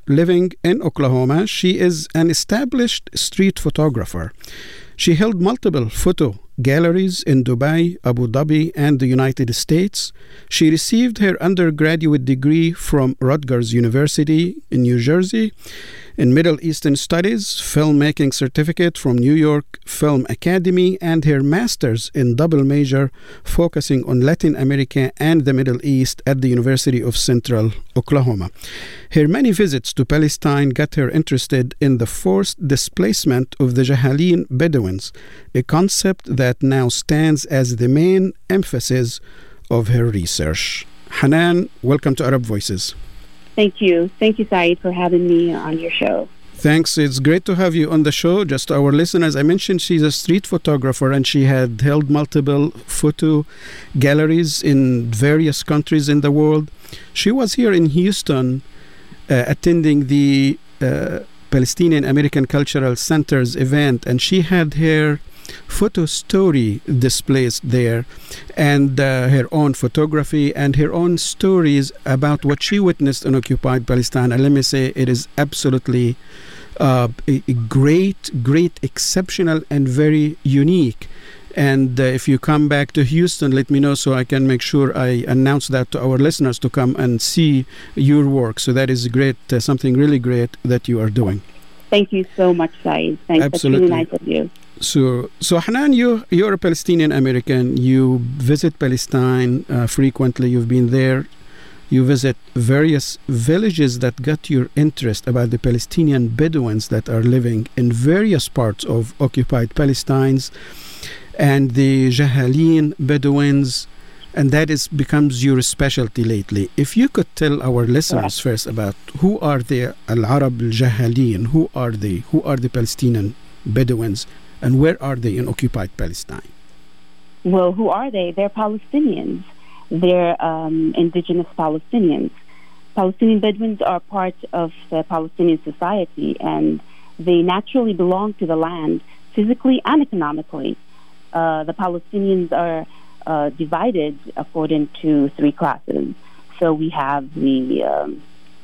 Speaker 3: living in Oklahoma. She is an established street photographer. She held multiple photo galleries in Dubai, Abu Dhabi, and the United States. She received her undergraduate degree from Rutgers University in New Jersey in Middle Eastern Studies, filmmaking certificate from New York Film Academy, and her master's in double major focusing on Latin America and the Middle East at the University of Central Oklahoma. Her many visits to Palestine got her interested in the forced displacement of the Jahalin Bedouins, a concept that now stands as the main emphasis of her research. Hanan, welcome to Arab Voices.
Speaker 6: Thank you. Thank you, Saeed, for having me on your show.
Speaker 3: Thanks. It's great to have you on the show. Just to our listeners, I mentioned she's a street photographer and she had held multiple photo galleries in various countries in the world. She was here in Houston uh, attending the uh, Palestinian American Cultural Center's event, and she had her photo story displays there, and uh, her own photography and her own stories about what she witnessed in occupied Palestine. And let me say, it is absolutely uh, a, a great, great, exceptional, and very unique. And uh, if you come back to Houston, let me know so I can make sure I announce that to our listeners to come and see your work. So that is great, uh, something really great that you are doing.
Speaker 6: Thank you so much, Saeed. Thanks.
Speaker 3: Absolutely.
Speaker 6: That's really nice of you.
Speaker 3: So, so Hanan, you, you're a Palestinian American. You visit Palestine uh, frequently. You've been there. You visit various villages that got your interest about the Palestinian Bedouins that are living in various parts of occupied Palestine, and the Jahalin Bedouins, and that is becomes your specialty lately. If you could tell our listeners
Speaker 6: Right.
Speaker 3: first about who are the Al-Arab Al-Jahalin, who are they, who are the Palestinian Bedouins, and where are they in occupied Palestine?
Speaker 6: Well, who are they? They're Palestinians. They're um, indigenous Palestinians. Palestinian Bedouins are part of the Palestinian society, and they naturally belong to the land physically and economically. Uh, the Palestinians are uh, divided according to three classes. So we have the um,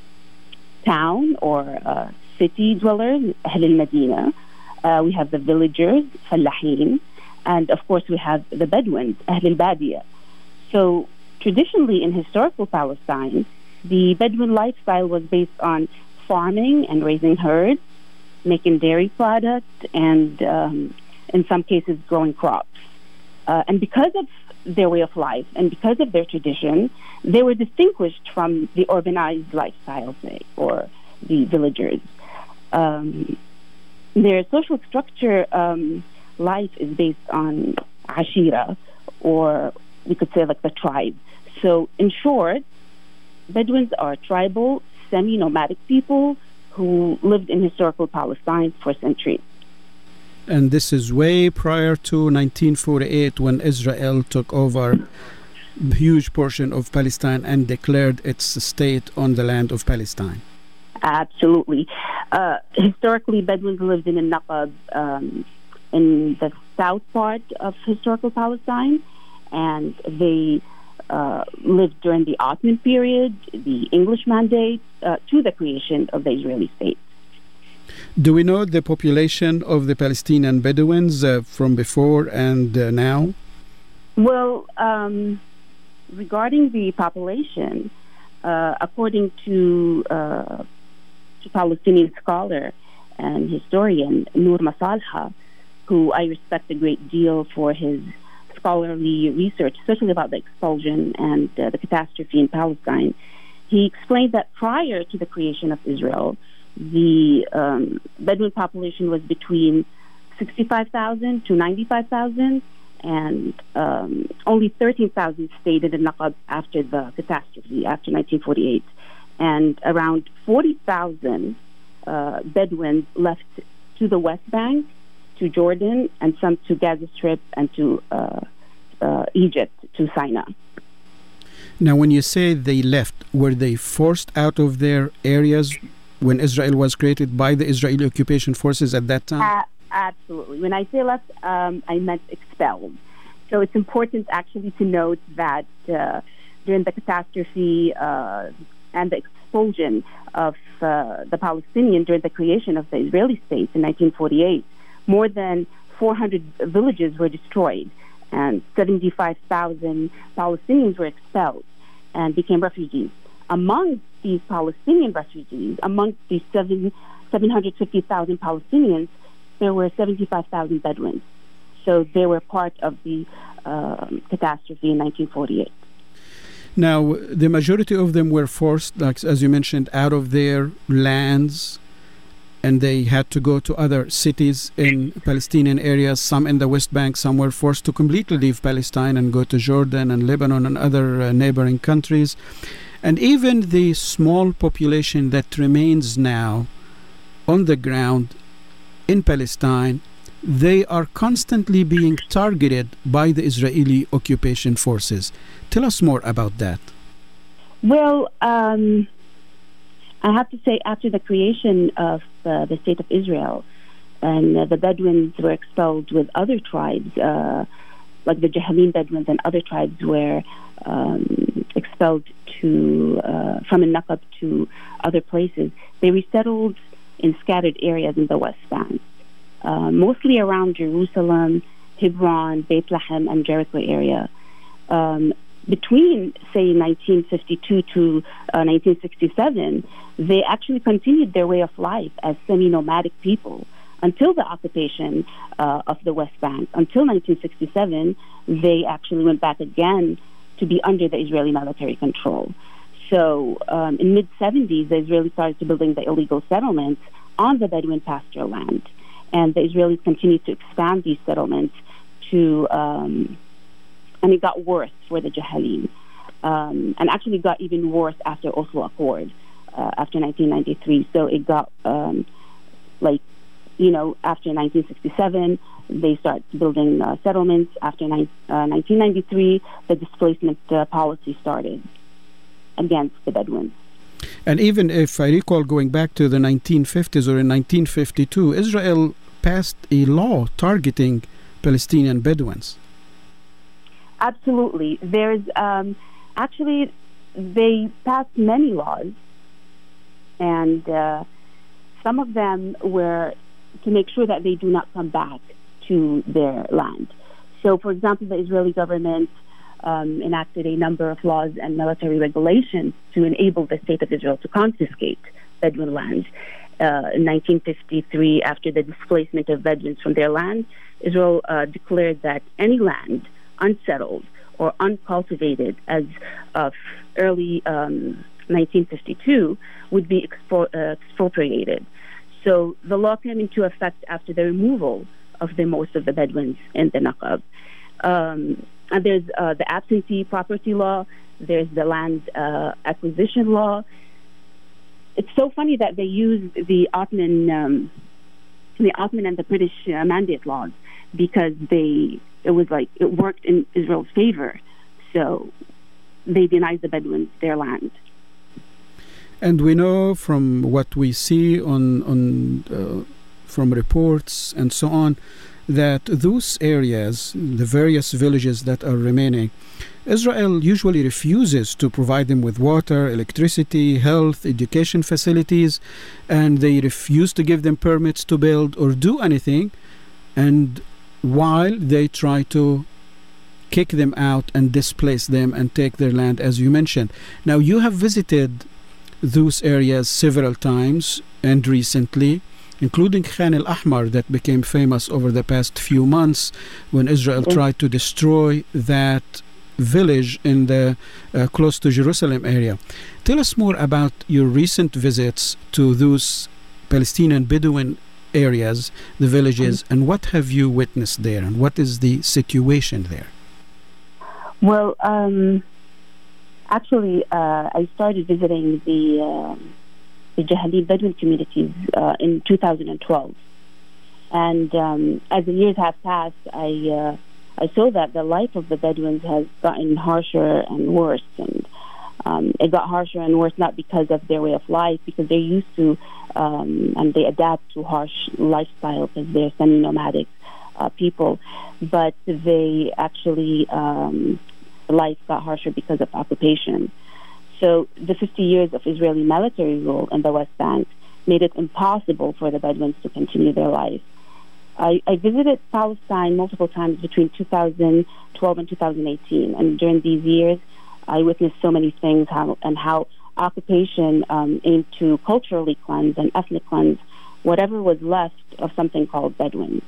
Speaker 6: town or uh, city dwellers, Ahl al-Madina. Uh, we have the villagers, Fallahin, and of course we have the Bedouins, Ahl al-Badiya. So traditionally in historical Palestine, the Bedouin lifestyle was based on farming and raising herds, making dairy products, and um, in some cases growing crops. Uh, and because of their way of life and because of their tradition, they were distinguished from the urbanized lifestyle, say, or the villagers. Um, their social structure um, life is based on ashira, or we could say like the tribe. So in short, Bedouins are tribal, semi-nomadic people who lived in historical Palestine for centuries.
Speaker 3: And this is way prior to nineteen forty-eight, when Israel took over a huge portion of Palestine and declared its state on the land of Palestine.
Speaker 6: Absolutely. Uh, historically, Bedouins lived in the Naqab, um, in the south part of historical Palestine, and they uh, lived during the Ottoman period, the English mandate, uh, to the creation of the Israeli state.
Speaker 3: Do we know the population of the Palestinian Bedouins uh, from before and uh, now?
Speaker 6: Well, um, regarding the population, uh, according to uh, to Palestinian scholar and historian Noor Masalha, who I respect a great deal for his scholarly research, especially about the expulsion and uh, the catastrophe in Palestine, he explained that prior to the creation of Israel, the um, Bedouin population was between sixty-five thousand to ninety-five thousand, and um, only thirteen thousand stayed in the Naqab after the catastrophe, after nineteen forty-eight. And around forty thousand uh, Bedouins left to the West Bank, to Jordan, and some to Gaza Strip and to uh, uh, Egypt, to Sinai.
Speaker 3: Now, when you say they left, were they forced out of their areas when Israel was created by the Israeli occupation forces at that time?
Speaker 6: Uh, absolutely. When I say left, um, I meant expelled. So it's important actually to note that uh, during the catastrophe uh, and the expulsion of uh, the Palestinians during the creation of the Israeli state in nineteen forty-eight. More than four hundred villages were destroyed, and seventy-five thousand Palestinians were expelled and became refugees. Among these Palestinian refugees, among these seven, 750,000 Palestinians, there were seventy-five thousand Bedouins. So they were part of the uh, catastrophe in nineteen forty-eight.
Speaker 3: Now, the majority of them were forced, like as you mentioned, out of their lands, and they had to go to other cities in Palestinian areas. Some in the West Bank, some were forced to completely leave Palestine and go to Jordan and Lebanon and other uh, neighboring countries. And even the small population that remains now on the ground in Palestine, they are constantly being targeted by the Israeli occupation forces. Tell us more about that.
Speaker 6: Well, um, I have to say, after the creation of uh, the State of Israel, and uh, the Bedouins were expelled with other tribes, uh, like the Jahalim Bedouins and other tribes were um, expelled to uh, from Naqab to other places. They resettled in scattered areas in the West Bank, uh, mostly around Jerusalem, Hebron, Bethlehem, and Jericho area. Um, between, say, nineteen fifty-two to uh, nineteen sixty-seven, they actually continued their way of life as semi-nomadic people until the occupation uh, of the West Bank. Until nineteen sixty-seven, they actually went back again to be under the Israeli military control. So um, in mid-seventies, the Israelis started building the illegal settlements on the Bedouin pastoral land. And the Israelis continued to expand these settlements to, um, and it got worse for the Jahalim. Um, and actually got even worse after Oslo Accord, uh, after nineteen ninety-three. So it got, um, like, you know, after nineteen sixty-seven, they start building uh, settlements. After ni- uh, nineteen ninety-three, the displacement uh, policy started against the Bedouins.
Speaker 3: And even if I recall going back to the nineteen fifties or in nineteen fifty-two, Israel passed a law targeting Palestinian Bedouins.
Speaker 6: Absolutely. There's um, actually, they passed many laws, and uh, some of them were to make sure that they do not come back to their land. So, for example, the Israeli government um, enacted a number of laws and military regulations to enable the State of Israel to confiscate Bedouin land. Uh, in nineteen fifty-three, after the displacement of Bedouins from their land, Israel uh, declared that any land unsettled or uncultivated as of early um, nineteen fifty-two would be expo- uh, expropriated. So the law came into effect after the removal of the most of the Bedouins in the Naqab. Um, and there's uh, the absentee property law, there's the land uh, acquisition law. It's so funny that they use the Ottoman, um, the Ottoman and the British uh, mandate laws, because they it was like it worked in Israel's favor. So they denied the Bedouins their land.
Speaker 3: And we know from what we see on on uh, from reports and so on that those areas, the various villages that are remaining, Israel usually refuses to provide them with water, electricity, health, education facilities, and they refuse to give them permits to build or do anything. And while they try to kick them out and displace them and take their land, as you mentioned. Now, you have visited those areas several times and recently, including Khan al-Ahmar, that became famous over the past few months when Israel mm-hmm. tried to destroy that village in the uh, close to Jerusalem area. Tell us more about your recent visits to those Palestinian Bedouin areas, the villages, mm-hmm. and what have you witnessed there, and what is the situation there?
Speaker 6: Well, um, actually, uh, I started visiting the uh, the Jahalim Bedouin communities uh, in two thousand twelve, and um, as the years have passed, I uh, I saw that the life of the Bedouins has gotten harsher and worse, and um, it got harsher and worse not because of their way of life, because they're used to um, and they adapt to harsh lifestyle because they're semi-nomadic uh, people, but they actually um, life got harsher because of occupation. So the fifty years of Israeli military rule in the West Bank made it impossible for the Bedouins to continue their life. I, I visited Palestine multiple times between two thousand twelve and two thousand eighteen, and during these years, I witnessed so many things how, and how occupation um, aimed to culturally cleanse and ethnic cleanse whatever was left of something called Bedouins.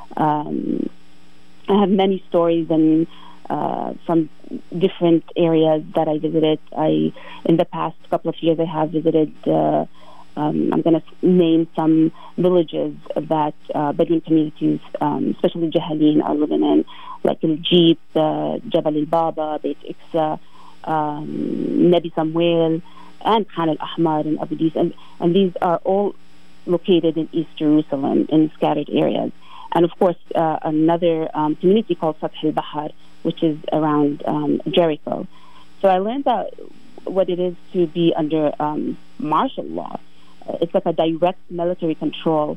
Speaker 6: Um, I have many stories and uh, from different areas that I visited. I, in the past couple of years, I have visited, uh, um, I'm going to name some villages that uh, Bedouin communities, um, especially Jahalin, are living in, like Al-Jeep, uh, Jabal al-Baba, Beit Iksa, um, Nabi Samuel, and Khan al-Ahmar and Abu Dis. And, and these are all located in East Jerusalem in scattered areas. And of course, uh, another um, community called Fath al-Bahar, which is around um, Jericho. So I learned that what it is to be under um, martial law. Uh, it's like a direct military control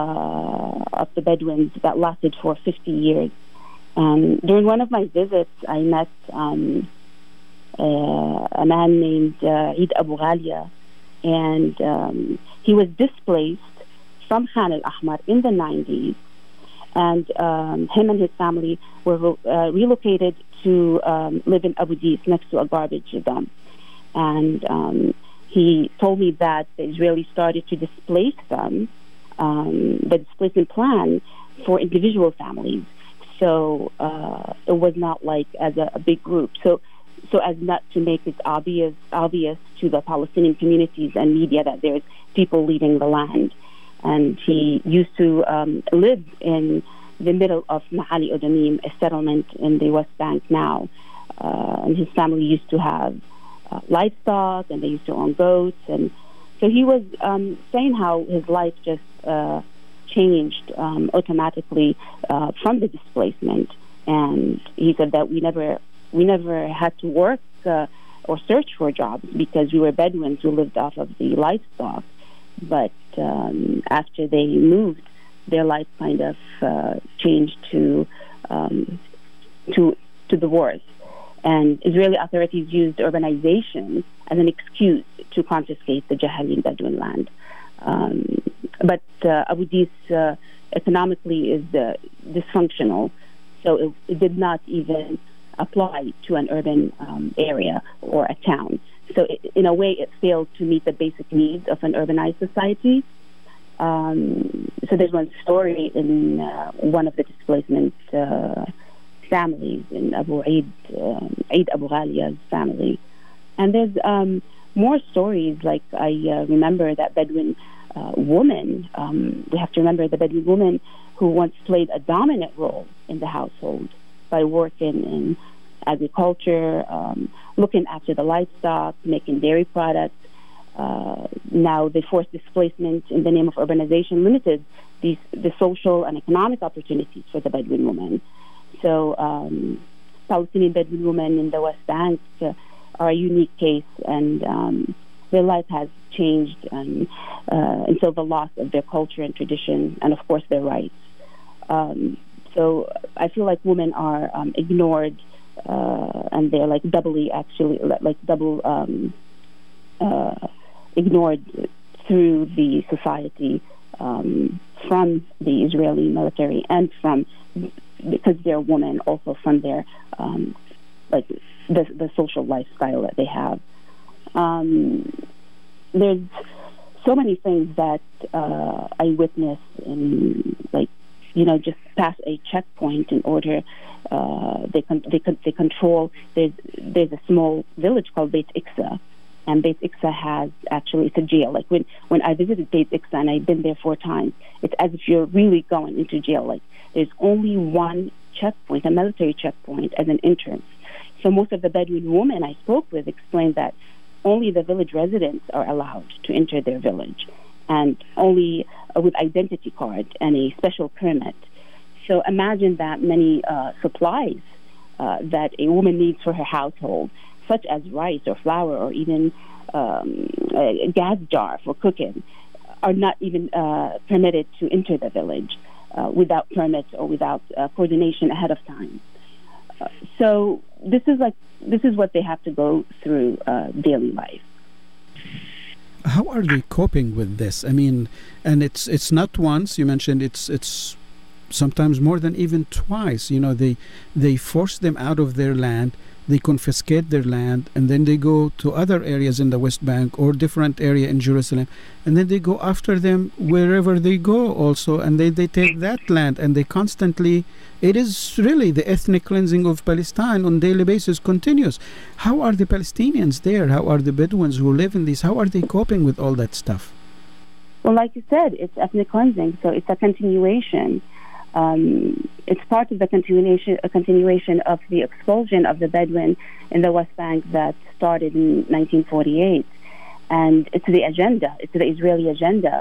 Speaker 6: uh, of the Bedouins that lasted for fifty years. Um, during one of my visits, I met um, uh, a man named uh, Eid Abu Ghalia, and um, he was displaced from Khan al-Ahmar in the nineties. And um, him and his family were uh, relocated to um, live in Abu Dis next to a garbage dump. And um, he told me that the Israelis started to displace them, um, the displacement plan for individual families. So uh, it was not like as a, a big group. So, so as not to make it obvious, obvious to the Palestinian communities and media that there's people leaving the land. And he used to um, live in the middle of Ma'ali Odamim, a settlement in the West Bank now. Uh, and his family used to have uh, livestock, and they used to own goats. And so he was um, saying how his life just uh, changed um, automatically uh, from the displacement. And he said that we never, we never had to work uh, or search for jobs because we were Bedouins who lived off of the livestock. But um, after they moved, their life kind of uh, changed to um, to to the wars. And Israeli authorities used urbanization as an excuse to confiscate the Jahalin Bedouin land. Um, but uh, Abu Dis uh, economically is uh, dysfunctional, so it, it did not even apply to an urban um, area or a town. So it, in a way, it failed to meet the basic needs of an urbanized society. Um, so there's one story in uh, one of the displacement uh, families in Abu Eid, um, Eid Abu Ghalia's family. And there's um, more stories, like I uh, remember that Bedouin uh, woman, um, we have to remember the Bedouin woman who once played a dominant role in the household by working in agriculture, um, looking after the livestock, making dairy products. Uh, now the forced displacement in the name of urbanization limited these, the social and economic opportunities for the Bedouin women. So um, Palestinian Bedouin women in the West Bank uh, are a unique case, and um, their life has changed um, uh, until the loss of their culture and tradition, and of course their rights. Um, so I feel like women are um, ignored, uh, and they're like doubly actually like double um, uh, ignored through the society um, from the Israeli military and from, because they're women, also from their um, like the the social lifestyle that they have. Um, there's so many things that uh, I witnessed in, like, you know, just pass a checkpoint in order. Uh, they con- they con- they control. There's there's a small village called Beit Iksa, and Beit Iksa has actually, it's a jail. Like when when I visited Beit Iksa, and I've been there four times, it's as if you're really going into jail. Like there's only one checkpoint, a military checkpoint, as an entrance. So most of the Bedouin women I spoke with explained that only the village residents are allowed to enter their village, and only uh, with identity card and a special permit. So imagine that many uh, supplies uh, that a woman needs for her household, such as rice or flour or even um, a gas jar for cooking, are not even uh, permitted to enter the village uh, without permits or without uh, coordination ahead of time. so this is like this is what they have to go through uh, daily life.
Speaker 3: How are they coping with this? I mean, and it's it's not once. You mentioned it's it's sometimes more than even twice. You know, they they force them out of their land, they confiscate their land, and then they go to other areas in the West Bank or different area in Jerusalem, and then they go after them wherever they go also, and they, they take that land, and they constantly, it is really the ethnic cleansing of Palestine on daily basis continues. How are the Palestinians there? How are the Bedouins who live in these, how are they coping with all that stuff?
Speaker 6: Well, like you said, it's ethnic cleansing, so it's a continuation. Um, it's part of the continuation, a continuation of the expulsion of the Bedouin in the West Bank that started in nineteen forty-eight. And it's the agenda, it's the Israeli agenda.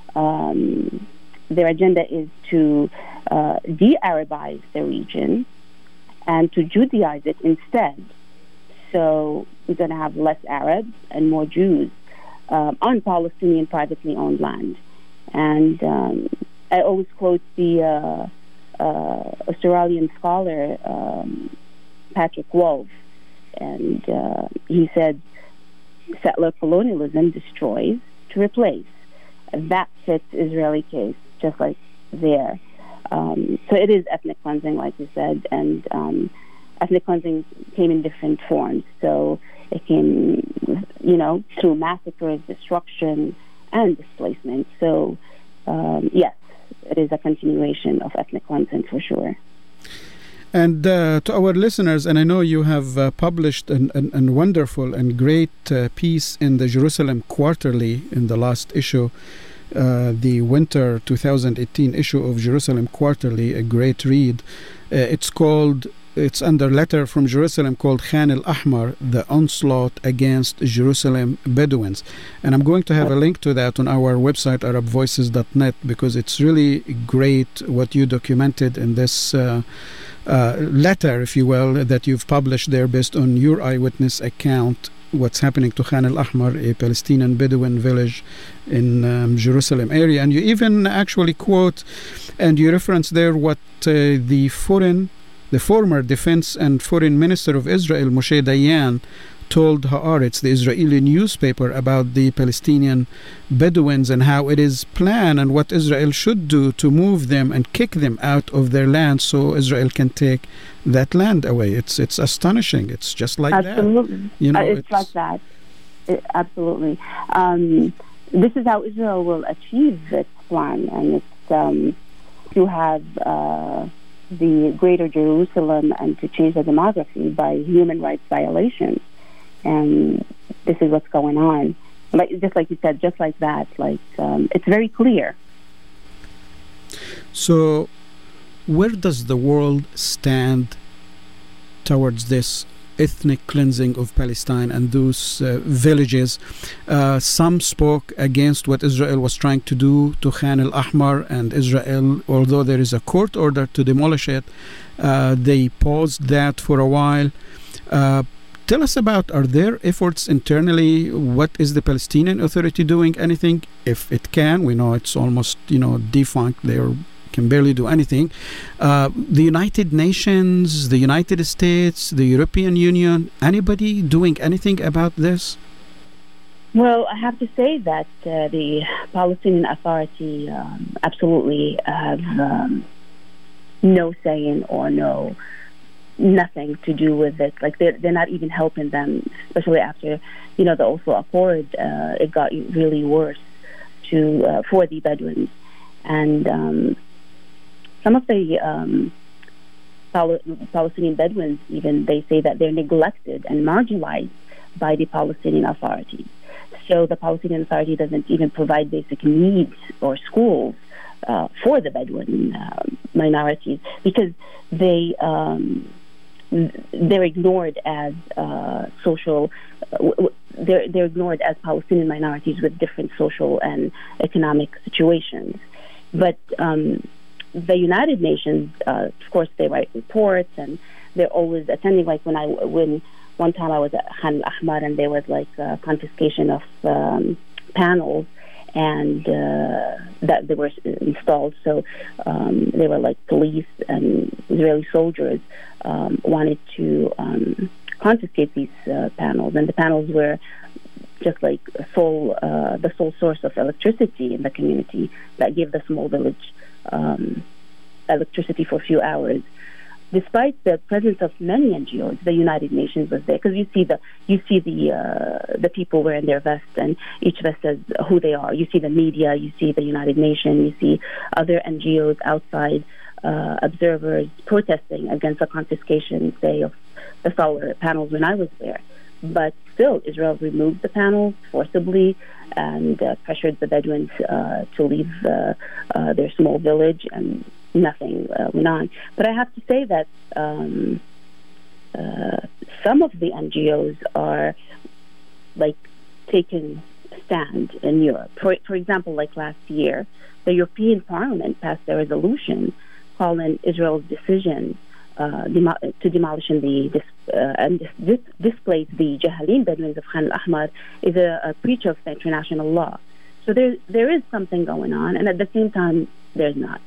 Speaker 6: Um, their agenda is to uh, de-Arabize the region and to Judaize it instead. So we're going to have less Arabs and more Jews um, on Palestinian privately owned land. And um, I always quote the uh, uh, Australian scholar um, Patrick Wolf, and uh, he said, settler colonialism destroys to replace. That fits Israeli case, just like there. Um, so it is ethnic cleansing, like you said, and um, ethnic cleansing came in different forms. So it came, you know, through massacres, destruction, and displacement. So, um, yes, it is a continuation of ethnic cleansing for sure.
Speaker 3: And uh, to our listeners, and I know you have uh, published an, an, an wonderful and great uh, piece in the Jerusalem Quarterly in the last issue, uh, the winter two thousand eighteen issue of Jerusalem Quarterly, a great read. Uh, it's called, it's under letter from Jerusalem called Khan al-Ahmar, the onslaught against Jerusalem Bedouins. And I'm going to have a link to that on our website, arab voices dot net, because it's really great what you documented in this uh, uh, letter, if you will, that you've published there based on your eyewitness account, what's happening to Khan al-Ahmar, a Palestinian Bedouin village in um, Jerusalem area. And you even actually quote, and you reference there what uh, the foreign The former Defense and Foreign Minister of Israel, Moshe Dayan, told Haaretz, the Israeli newspaper, about the Palestinian Bedouins and how it is planned and what Israel should do to move them and kick them out of their land so Israel can take that land away. It's it's astonishing. It's just like
Speaker 6: absolutely.
Speaker 3: that. You know,
Speaker 6: uh, it's, it's like that. It, absolutely. Um, this is how Israel will achieve its plan, and it's um, to have Uh, the greater Jerusalem and to change the demography by human rights violations. And this is what's going on. Like, just like you said, just like that, like um, it's very clear.
Speaker 3: So where does the world stand towards this ethnic cleansing of Palestine and those uh, villages? Uh, some spoke against what Israel was trying to do to Khan al-Ahmar, and Israel, although there is a court order to demolish it, uh, they paused that for a while. Uh, tell us about, are there efforts internally? What is the Palestinian Authority doing? Anything, if it can? We know it's almost, you know, defunct. They're can barely do anything. Uh, the United Nations, the United States, the European Union, anybody doing anything about this?
Speaker 6: Well, I have to say that uh, the Palestinian Authority um, absolutely have um, no say in or no nothing to do with it. Like they're, they're not even helping them, especially after, you know, the Oslo Accord. Uh, it got really worse to uh, for the Bedouins. And um, some of the um, Pal- Palestinian Bedouins, even, they say that they're neglected and marginalized by the Palestinian Authority. So the Palestinian Authority doesn't even provide basic needs or schools uh, for the Bedouin uh, minorities because they um, they're ignored as uh, social. Uh, they're they're ignored as Palestinian minorities with different social and economic situations. But um, the United Nations, uh, of course, they write reports and they're always attending. Like when I when. One time I was at Khan al-Ahmar and there was like a confiscation of um, panels and uh, that they were installed. So um, they were like police and Israeli soldiers um, wanted to um, confiscate these uh, panels, and the panels were just like sole, uh, the sole source of electricity in the community that gave the small village um, electricity for a few hours. Despite the presence of many N G Os, the United Nations was there, because you see the you see the uh, the people wearing their vests, and each vest says who they are. You see the media, you see the United Nations, you see other N G Os outside, uh, observers protesting against the confiscation, say, of the solar panels when I was there. But still, Israel removed the panels forcibly and uh, pressured the Bedouins uh, to leave uh, uh, their small village, and nothing uh, went on. But I have to say that um, uh, some of the N G Os are like taking a stand in Europe. For, for example, like last year, the European Parliament passed a resolution calling Israel's decision uh, demo- to demolish the dis- uh, and dis- dis- displace the Jahalin Bedouins of Khan al-Ahmar is a, a breach of the international law. So there there is something going on, and at the same time, there's not.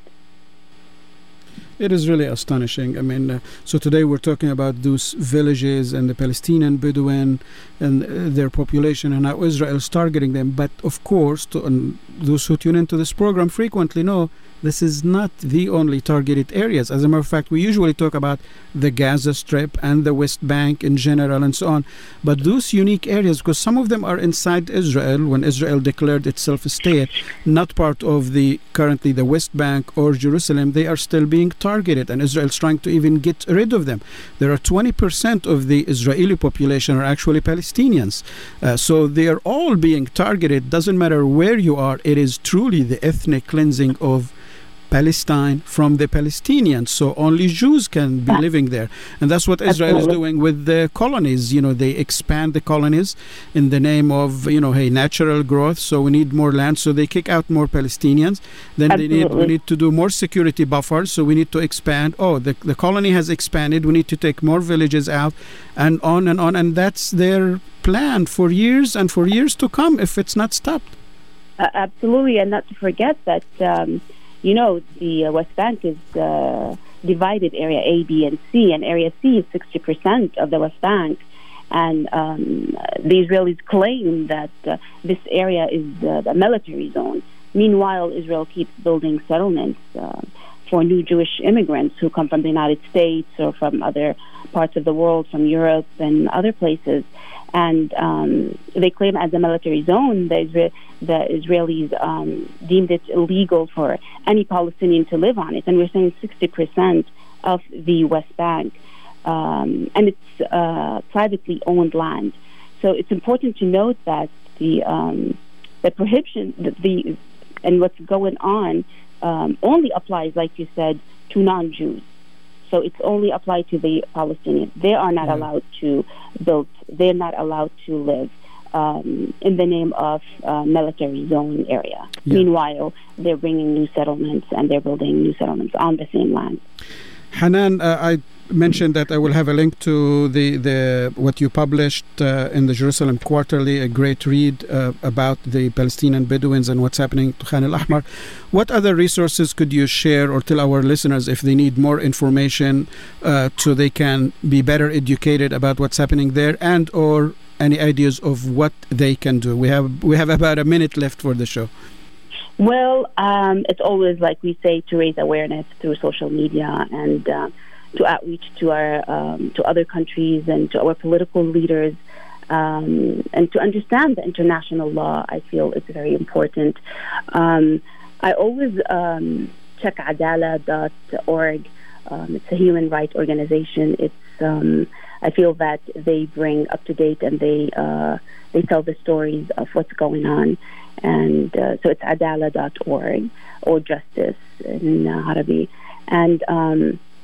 Speaker 3: It is really astonishing. I mean, uh, so today we're talking about those villages and the Palestinian Bedouin and uh, their population and how Israel is targeting them. But of course, to, and those who tune into this program frequently know this is not the only targeted areas. As a matter of fact, we usually talk about the Gaza Strip and the West Bank in general and so on. But those unique areas, because some of them are inside Israel when Israel declared itself a state, not part of the currently the West Bank or Jerusalem, they are still being targeted, and Israel is trying to even get rid of them. There are twenty percent of the Israeli population are actually Palestinians. Uh, so they are all being targeted. Doesn't matter where you are. It is truly the ethnic cleansing of Palestine from the Palestinians, so only Jews can be living there. And that's what Israel Absolutely. is doing with the colonies. You know, they expand the colonies in the name of, you know, hey, natural growth, so we need more land, so they kick out more Palestinians. Then they need, we need to do more security buffers, so we need to expand. Oh, the, the colony has expanded, we need to take more villages out, and on and on. And that's their plan for years and for years to come if it's not stopped.
Speaker 6: Uh, absolutely, and not to forget that um, you know, the uh, West Bank is uh, divided area A, B, and C, and area C is sixty percent of the West Bank. And um, the Israelis claim that uh, this area is uh, a military zone. Meanwhile, Israel keeps building settlements uh, for new Jewish immigrants who come from the United States or from other parts of the world, from Europe and other places. And um, they claim as a military zone, the, Isra- the Israelis um, deemed it illegal for any Palestinian to live on it. And we're saying sixty percent of the West Bank. Um, and it's uh, privately owned land. So it's important to note that the um, the prohibition, the, the and what's going on um, only applies, like you said, to non-Jews. So it's only applied to the Palestinians. They are not yeah. allowed to build, they're not allowed to live um, in the name of uh, military zone area. Yeah. Meanwhile, they're bringing new settlements and they're building new settlements on the same land.
Speaker 3: Hanan, uh, I mentioned that I will have a link to the, the what you published uh, in the Jerusalem Quarterly, a great read uh, about the Palestinian Bedouins and what's happening to Khan al-Ahmar. What other resources could you share or tell our listeners if they need more information uh, so they can be better educated about what's happening there, and or any ideas of what they can do? We have we have about a minute left for the show.
Speaker 6: Well, um, it's always, like we say, to raise awareness through social media and uh, to outreach to our um, to other countries and to our political leaders, um, and to understand the international law. I feel it's very important. Um, I always um, check adala dot org. Um, it's a human rights organization. It's um, I feel that they bring up to date and they uh, they tell the stories of what's going on. And uh, so it's adala dot org, or justice in uh, Arabic. And um,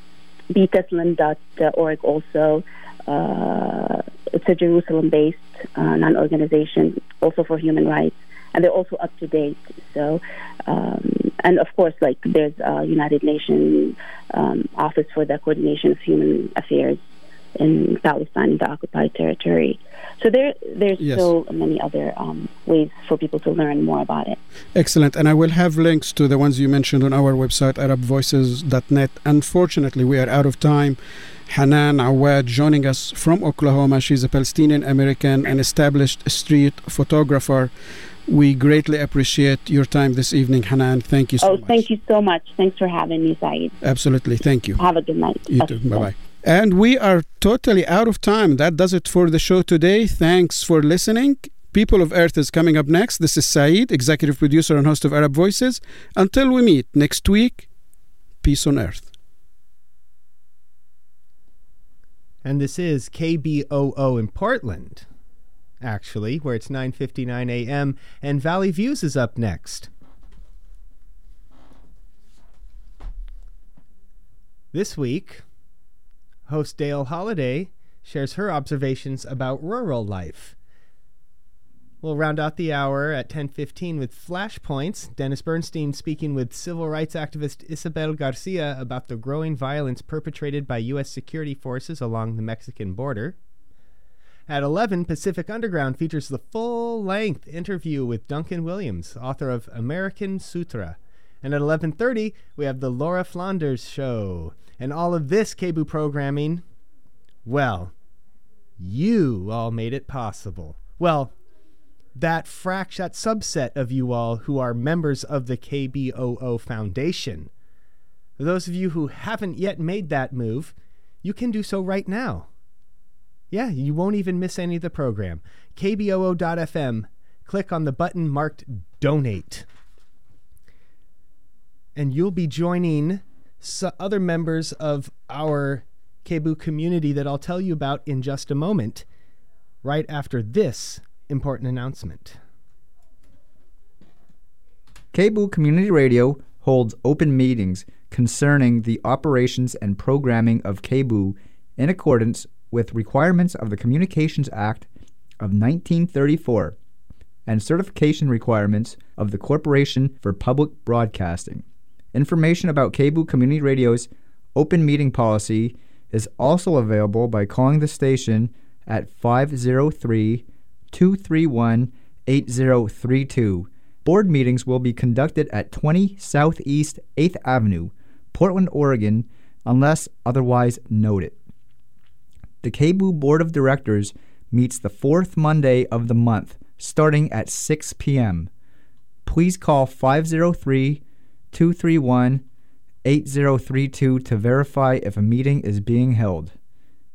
Speaker 6: btaslim dot org also. Uh, it's a Jerusalem-based uh, non-organization, also for human rights. And they're also up to date. So, um, and of course, like there's a United Nations um, Office for the Coordination of Human Affairs in Palestine, in the occupied territory. So there, there's
Speaker 3: Yes.
Speaker 6: so many other um, ways for people to learn more about it.
Speaker 3: Excellent. And I will have links to the ones you mentioned on our website, arab voices dot net. Unfortunately, we are out of time. Hanan Awad joining us from Oklahoma. She's a Palestinian American and established street photographer. We greatly appreciate your time this evening, Hanan. Thank you so
Speaker 6: oh,
Speaker 3: much.
Speaker 6: thank you so much. Thanks for having me, Saeed.
Speaker 3: Absolutely. Thank you.
Speaker 6: Have a good night.
Speaker 3: You
Speaker 6: Okay,
Speaker 3: too. Bye-bye. And we are totally out of time. That does it for the show today. Thanks for listening. People of Earth is coming up next. This is Saeed, executive producer and host of Arab Voices. Until we meet next week, peace on Earth.
Speaker 2: And this is K B O O in Portland, actually, where it's nine fifty-nine a.m. and Valley Views is up next. This week, host Dale Holiday shares her observations about rural life. We'll round out the hour at ten fifteen with Flashpoints. Dennis Bernstein speaking with civil rights activist Isabel Garcia about the growing violence perpetrated by U S security forces along the Mexican border. At eleven, Pacific Underground features the full-length interview with Duncan Williams, author of American Sutra. And at eleven thirty, we have the Laura Flanders Show. And all of this K B O O programming, well, you all made it possible. Well, that fraction, that subset of you all who are members of the K B O O Foundation. For those of you who haven't yet made that move, you can do so right now. Yeah, you won't even miss any of the program. K B O O dot F M. Click on the button marked Donate. And you'll be joining so other members of our K B O O community that I'll tell you about in just a moment, right after this important announcement.
Speaker 7: K B O O Community Radio holds open meetings concerning the operations and programming of K B O O in accordance with requirements of the Communications Act of nineteen thirty-four and certification requirements of the Corporation for Public Broadcasting. Information about K B O O Community Radio's open meeting policy is also available by calling the station at five oh three, two three one, eight oh three two. Board meetings will be conducted at twenty Southeast eighth Avenue, Portland, Oregon, unless otherwise noted. The K B O O Board of Directors meets the fourth Monday of the month, starting at six p.m. Please call five oh three, two three one, eight oh three two to verify if a meeting is being held.